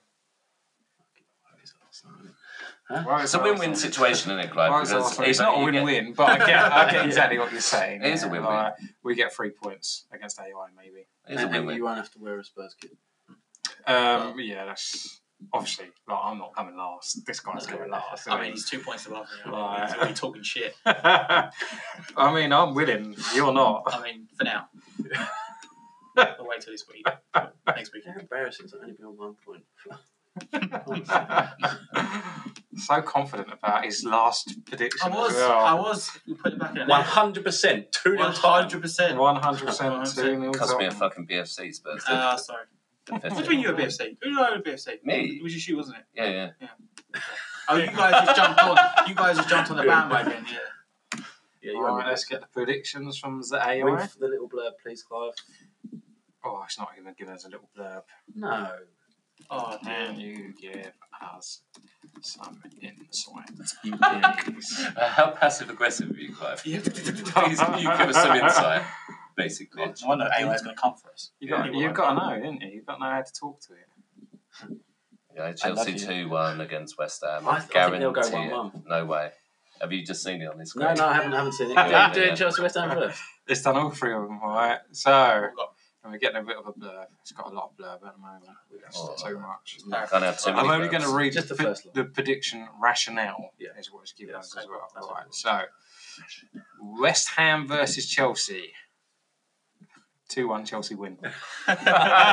Well, It's a win-win situation, isn't it, Clive? Well, it's, Because Arsenal. It's either not a you get- win-win, but I get, I get exactly what you're saying. It is a yeah. win-win. Like, we get three points against A I, maybe. It is a And, and win-win. you won't have to wear a Spurs kit. Um, yeah, that's obviously. Like, I'm not coming last. This guy's No. coming last. I mean, he's two points above me. Right. He's already talking shit. I mean, I'm willing. You're not. I mean, for now. We'll wait till this week. Next week. How embarrassing to only be on one point. So confident about his last prediction. I was. as well. I was. We put it back in. One hundred percent. Two One nil hundred percent. One hundred percent two nil. Cost me a fucking B F C Spurs. didn't Ah, it? sorry. Pathetic. What do you mean you were B F C? Who did I have B F C? Me? It was just you, wasn't it? Yeah, yeah. Oh, you guys just jumped on. You guys just jumped on the bandwagon. Yeah. Yeah, you All won't right, be let's get the predictions from the A Read I. the little blurb, please, Clive. Oh, it's not even giving us a little blurb. No. Oh Can damn. you give us some insight? You please. Uh, how passive aggressive are you, Clive? Yeah. Please, can you give us some insight, basically? No wonder A I is going to come for us. You got, you've got to know, didn't you? You've got to know how to talk to it. Yeah, Chelsea you. two one against West Ham. I th- I think they'll go Guarantee it. one one. No way. Have you just seen it on this screen? No, no, I haven't, haven't seen it. Yeah, Do, do yeah. it Chelsea West Ham first. It's done all three of them, all right? So, We've got- and we're getting a bit of a blurb. It's got a lot of blurb at the moment. It's Oh. too much. Can't have too I'm many only going to verbs. read Just the the, first line. the prediction rationale. Yeah. Is what it's given Yeah, us okay. as well. That's All right. what So, West Ham versus Chelsea. two one Chelsea win. Is it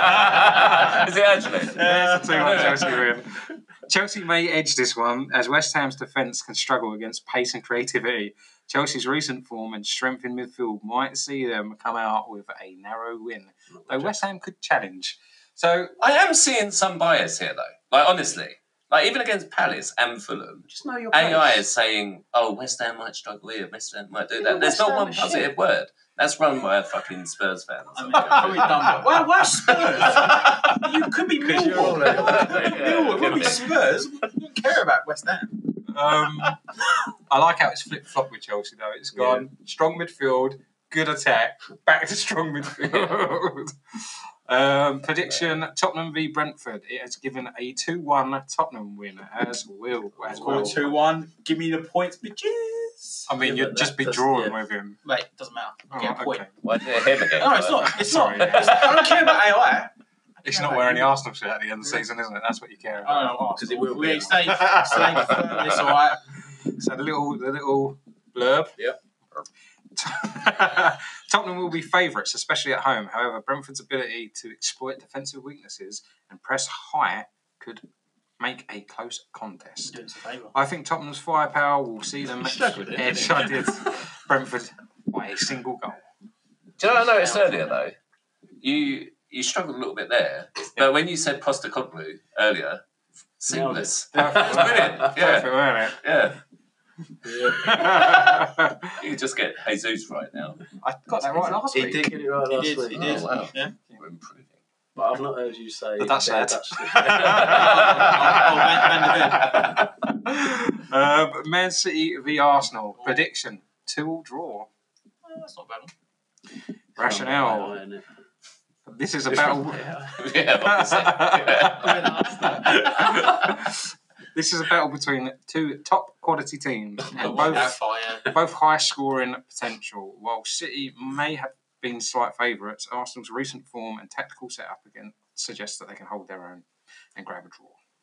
actually? Yeah, it's a two one Chelsea win. Chelsea may edge this one as West Ham's defence can struggle against pace and creativity. Chelsea's recent form and strength in midfield might see them come out with a narrow win, though West Ham could challenge. So, I am seeing some bias here, though. Like, honestly. Like, even against Palace and Fulham, Just know your A I place. is saying, oh, West Ham might struggle here, West Ham might do Yeah, that. There's West not Ham one is positive shit. word. That's run by a fucking Spurs fan. or I mean, something. probably done. Why, why Spurs? You could be 'Cause you're all Millwall. over. Millwall, it would be Spurs. We don't care about West Ham. um, I like how it's flip flop with Chelsea, though. It's gone strong midfield, good attack, back to strong midfield. um, prediction Tottenham v Brentford. It has given a two one Tottenham win, as will. As Score well. two one. Give me the points, bitches. I mean, Yeah, you'd but just that- be that's- drawing yeah. with him. Mate, it doesn't matter. I get Oh, a point. okay. Why did it him again? No, it's not. It's Sorry, not. yeah. It's, I don't care about A I. It's not wearing the Arsenal shirt at the end of the season, isn't it? That's what you care I about. don't know. Because it will be. We stay staying firm. It's all right. So the little, the little blurb. Yep. Tottenham will be favourites, especially at home. However, Brentford's ability to exploit defensive weaknesses and press high could make a close contest. Doing us a favour. I think Tottenham's firepower will see them struggled, didn't edge he? shutted Brentford by a single goal. Do you know what I noticed earlier though? You you struggled a little bit there, but when you said Postecoglou earlier, seamless. Perfect, That's brilliant. Yeah, Perfect, wasn't yeah. it? You just get Jesus right now. I got that right last He week. did get it right He last did. week. He did. Oh, wow. Yeah. We're improving. But I've not heard you say The Dutch they're lad. Dutch. Oh, Van, Van de Ven. uh, but Man City v Arsenal. Prediction: two-all draw. Oh, that's not a bad one. Rationale: Isn't it? this is a battle. Yeah, obviously. Yeah. This is a battle between two top quality teams, and That both fire. both high scoring potential. While City may have been slight favourites, Arsenal's recent form and tactical setup again suggests that they can hold their own and grab a draw.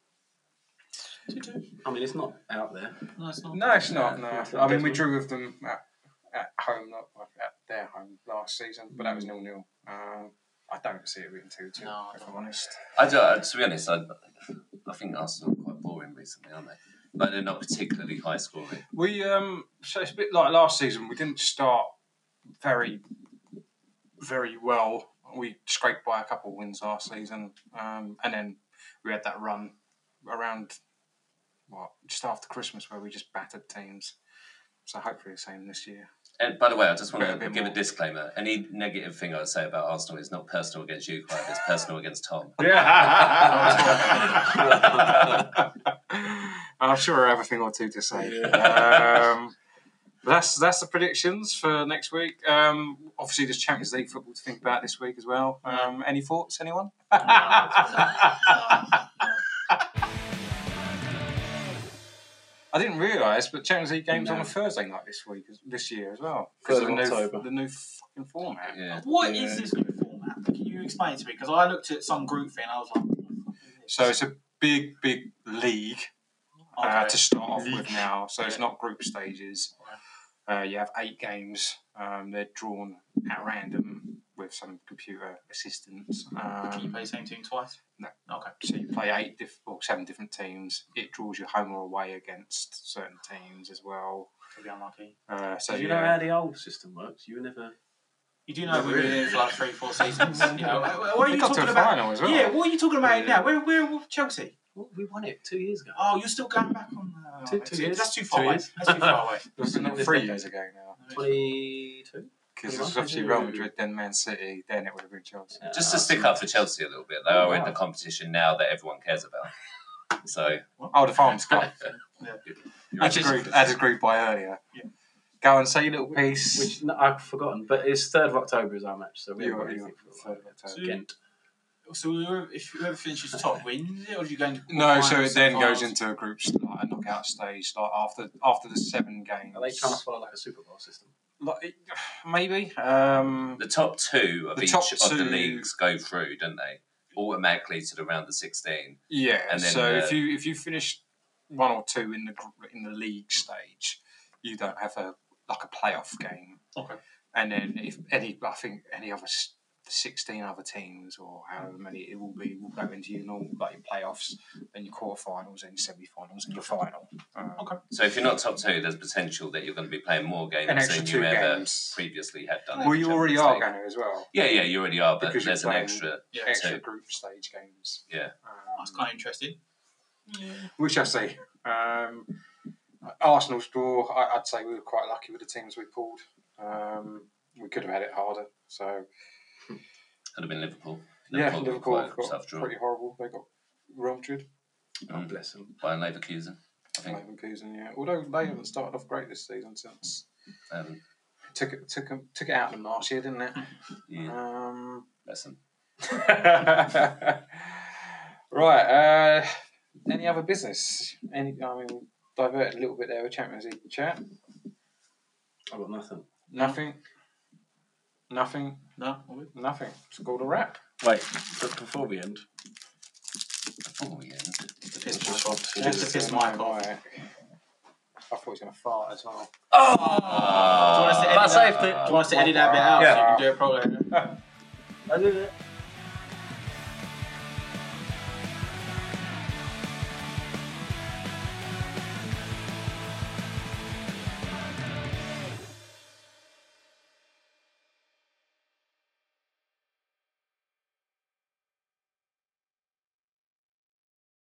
I mean, it's not out there. No, it's not. No, it's not. No, Yeah, I mean we definitely. drew with them at, at home, not like at their home last season, but that was nil nil. Um, I don't see it being two two. No, I if don't. I'm honest. I do, uh, to be honest, I, I think Arsenal are quite boring recently, aren't they? Like they're not particularly high scoring. We um, so it's a bit like last season. We didn't start very, very well. We scraped by a couple of wins last season, um, and then we had that run around what just after Christmas where we just battered teams. So hopefully the same this year. And by the way, I just want Yeah, a to bit give more. a disclaimer. Any negative thing I would say about Arsenal is not personal against you, Clive. It's personal against Tom. I'm sure I have a thing or two to say. Um, but that's that's the predictions for next week. Um, obviously, there's Champions League football to think about this week as well. Um, any thoughts, anyone? I didn't realise, but Champions League games No. on a Thursday night this week, this year as well. Because Third of of the new, October. the new fucking format. Yeah. What is Yeah. this new format? Can you explain it to me? Because I looked at some group thing and I was like, what the fuck is this? So it's a big, big league uh, Okay. to start off with now. So it's not group stages. Uh, you have eight games. Um, they're drawn at random with some computer assistance. Can you Um, play the same team twice? No. Okay. so you play eight diff- or seven different teams. It draws you home or away against certain teams as well. Could be unlucky. Uh, so Do you yeah. know how the old system works? You were never. You do know we've been in for like three, four seasons. You know, what are We you got to talking a about? final as well. Yeah, what are you talking about Yeah. now? Where, where, where Chelsea? Well, we won it two years ago. Oh, you're still going back on. Uh, Two- two two- years. That's too far Two away. years. That's too far away. Was it not three years ago now? Twenty-two. Because it was obviously Real Madrid, then Man City, then it would have been Chelsea. Just to stick up for Chelsea a little bit, they Oh, are in wow. the competition now that everyone cares about. So, Oh, the Farms Club. you're As just- agreed, as agreed by earlier. Yeah. Go and say your little piece. Which no, I've forgotten, but it's third of October is our match, so we You haven't are- got you anything are for a while. third of October. So- Ghent. So whoever- if whoever finishes top wins it, or do you go into No, so quarterfinals, it then goes semi-finals? into a group st- like a knockout stage, like after after the seven games. Are they trying to follow like a Super Bowl system? Like, maybe. Um, the top two of The each top of the two- leagues go through, don't they? Automatically to the round of sixteen. yeah. And then, so uh, if you if you finish one or two in the gr- in the league stage, you don't have a like a playoff game. Okay. And then if any, I think any other s- sixteen other teams or however many it will be will go into your normal like your playoffs, then your quarterfinals, and your semi-finals, and your final. Um, Okay. So if you're not top two, there's potential that you're going to be playing more games An extra than two you ever games. previously had done. in Well, the you already Champions are League. going to as well. Yeah, yeah, you already are, but Because you're there's an playing- extra. Yeah. Extra two. group stage games. Yeah. That's Um, kind of interesting. Yeah. we shall see. Um, Arsenal's draw, I, I'd say we were quite lucky with the teams we pulled. Um, we could have had it harder. So, Could have been Liverpool. yeah, got Liverpool quite have a got tough draw. pretty horrible. They got Real Madrid, Oh, Mm. bless them. Bayern Leverkusen, I think. Leverkusen, yeah. Although they haven't started off great this season since Um, took it took 'em- took it out of them last year, didn't it? yeah, Um, bless them. right. Uh, any other business? Any? I mean, diverted a little bit there with Champions League chat. I've got nothing. Nothing. Nothing. No. Nothing. It's called a wrap. Wait, but before we end, Before we end. To piss Just Mike swap off. to Just to this. piss Mike off. Mike. I thought he was going to fart as well. Oh! Do you want us to edit That that? saved it. Do you want us to edit that bit out Yeah. so you can do it properly? I did it.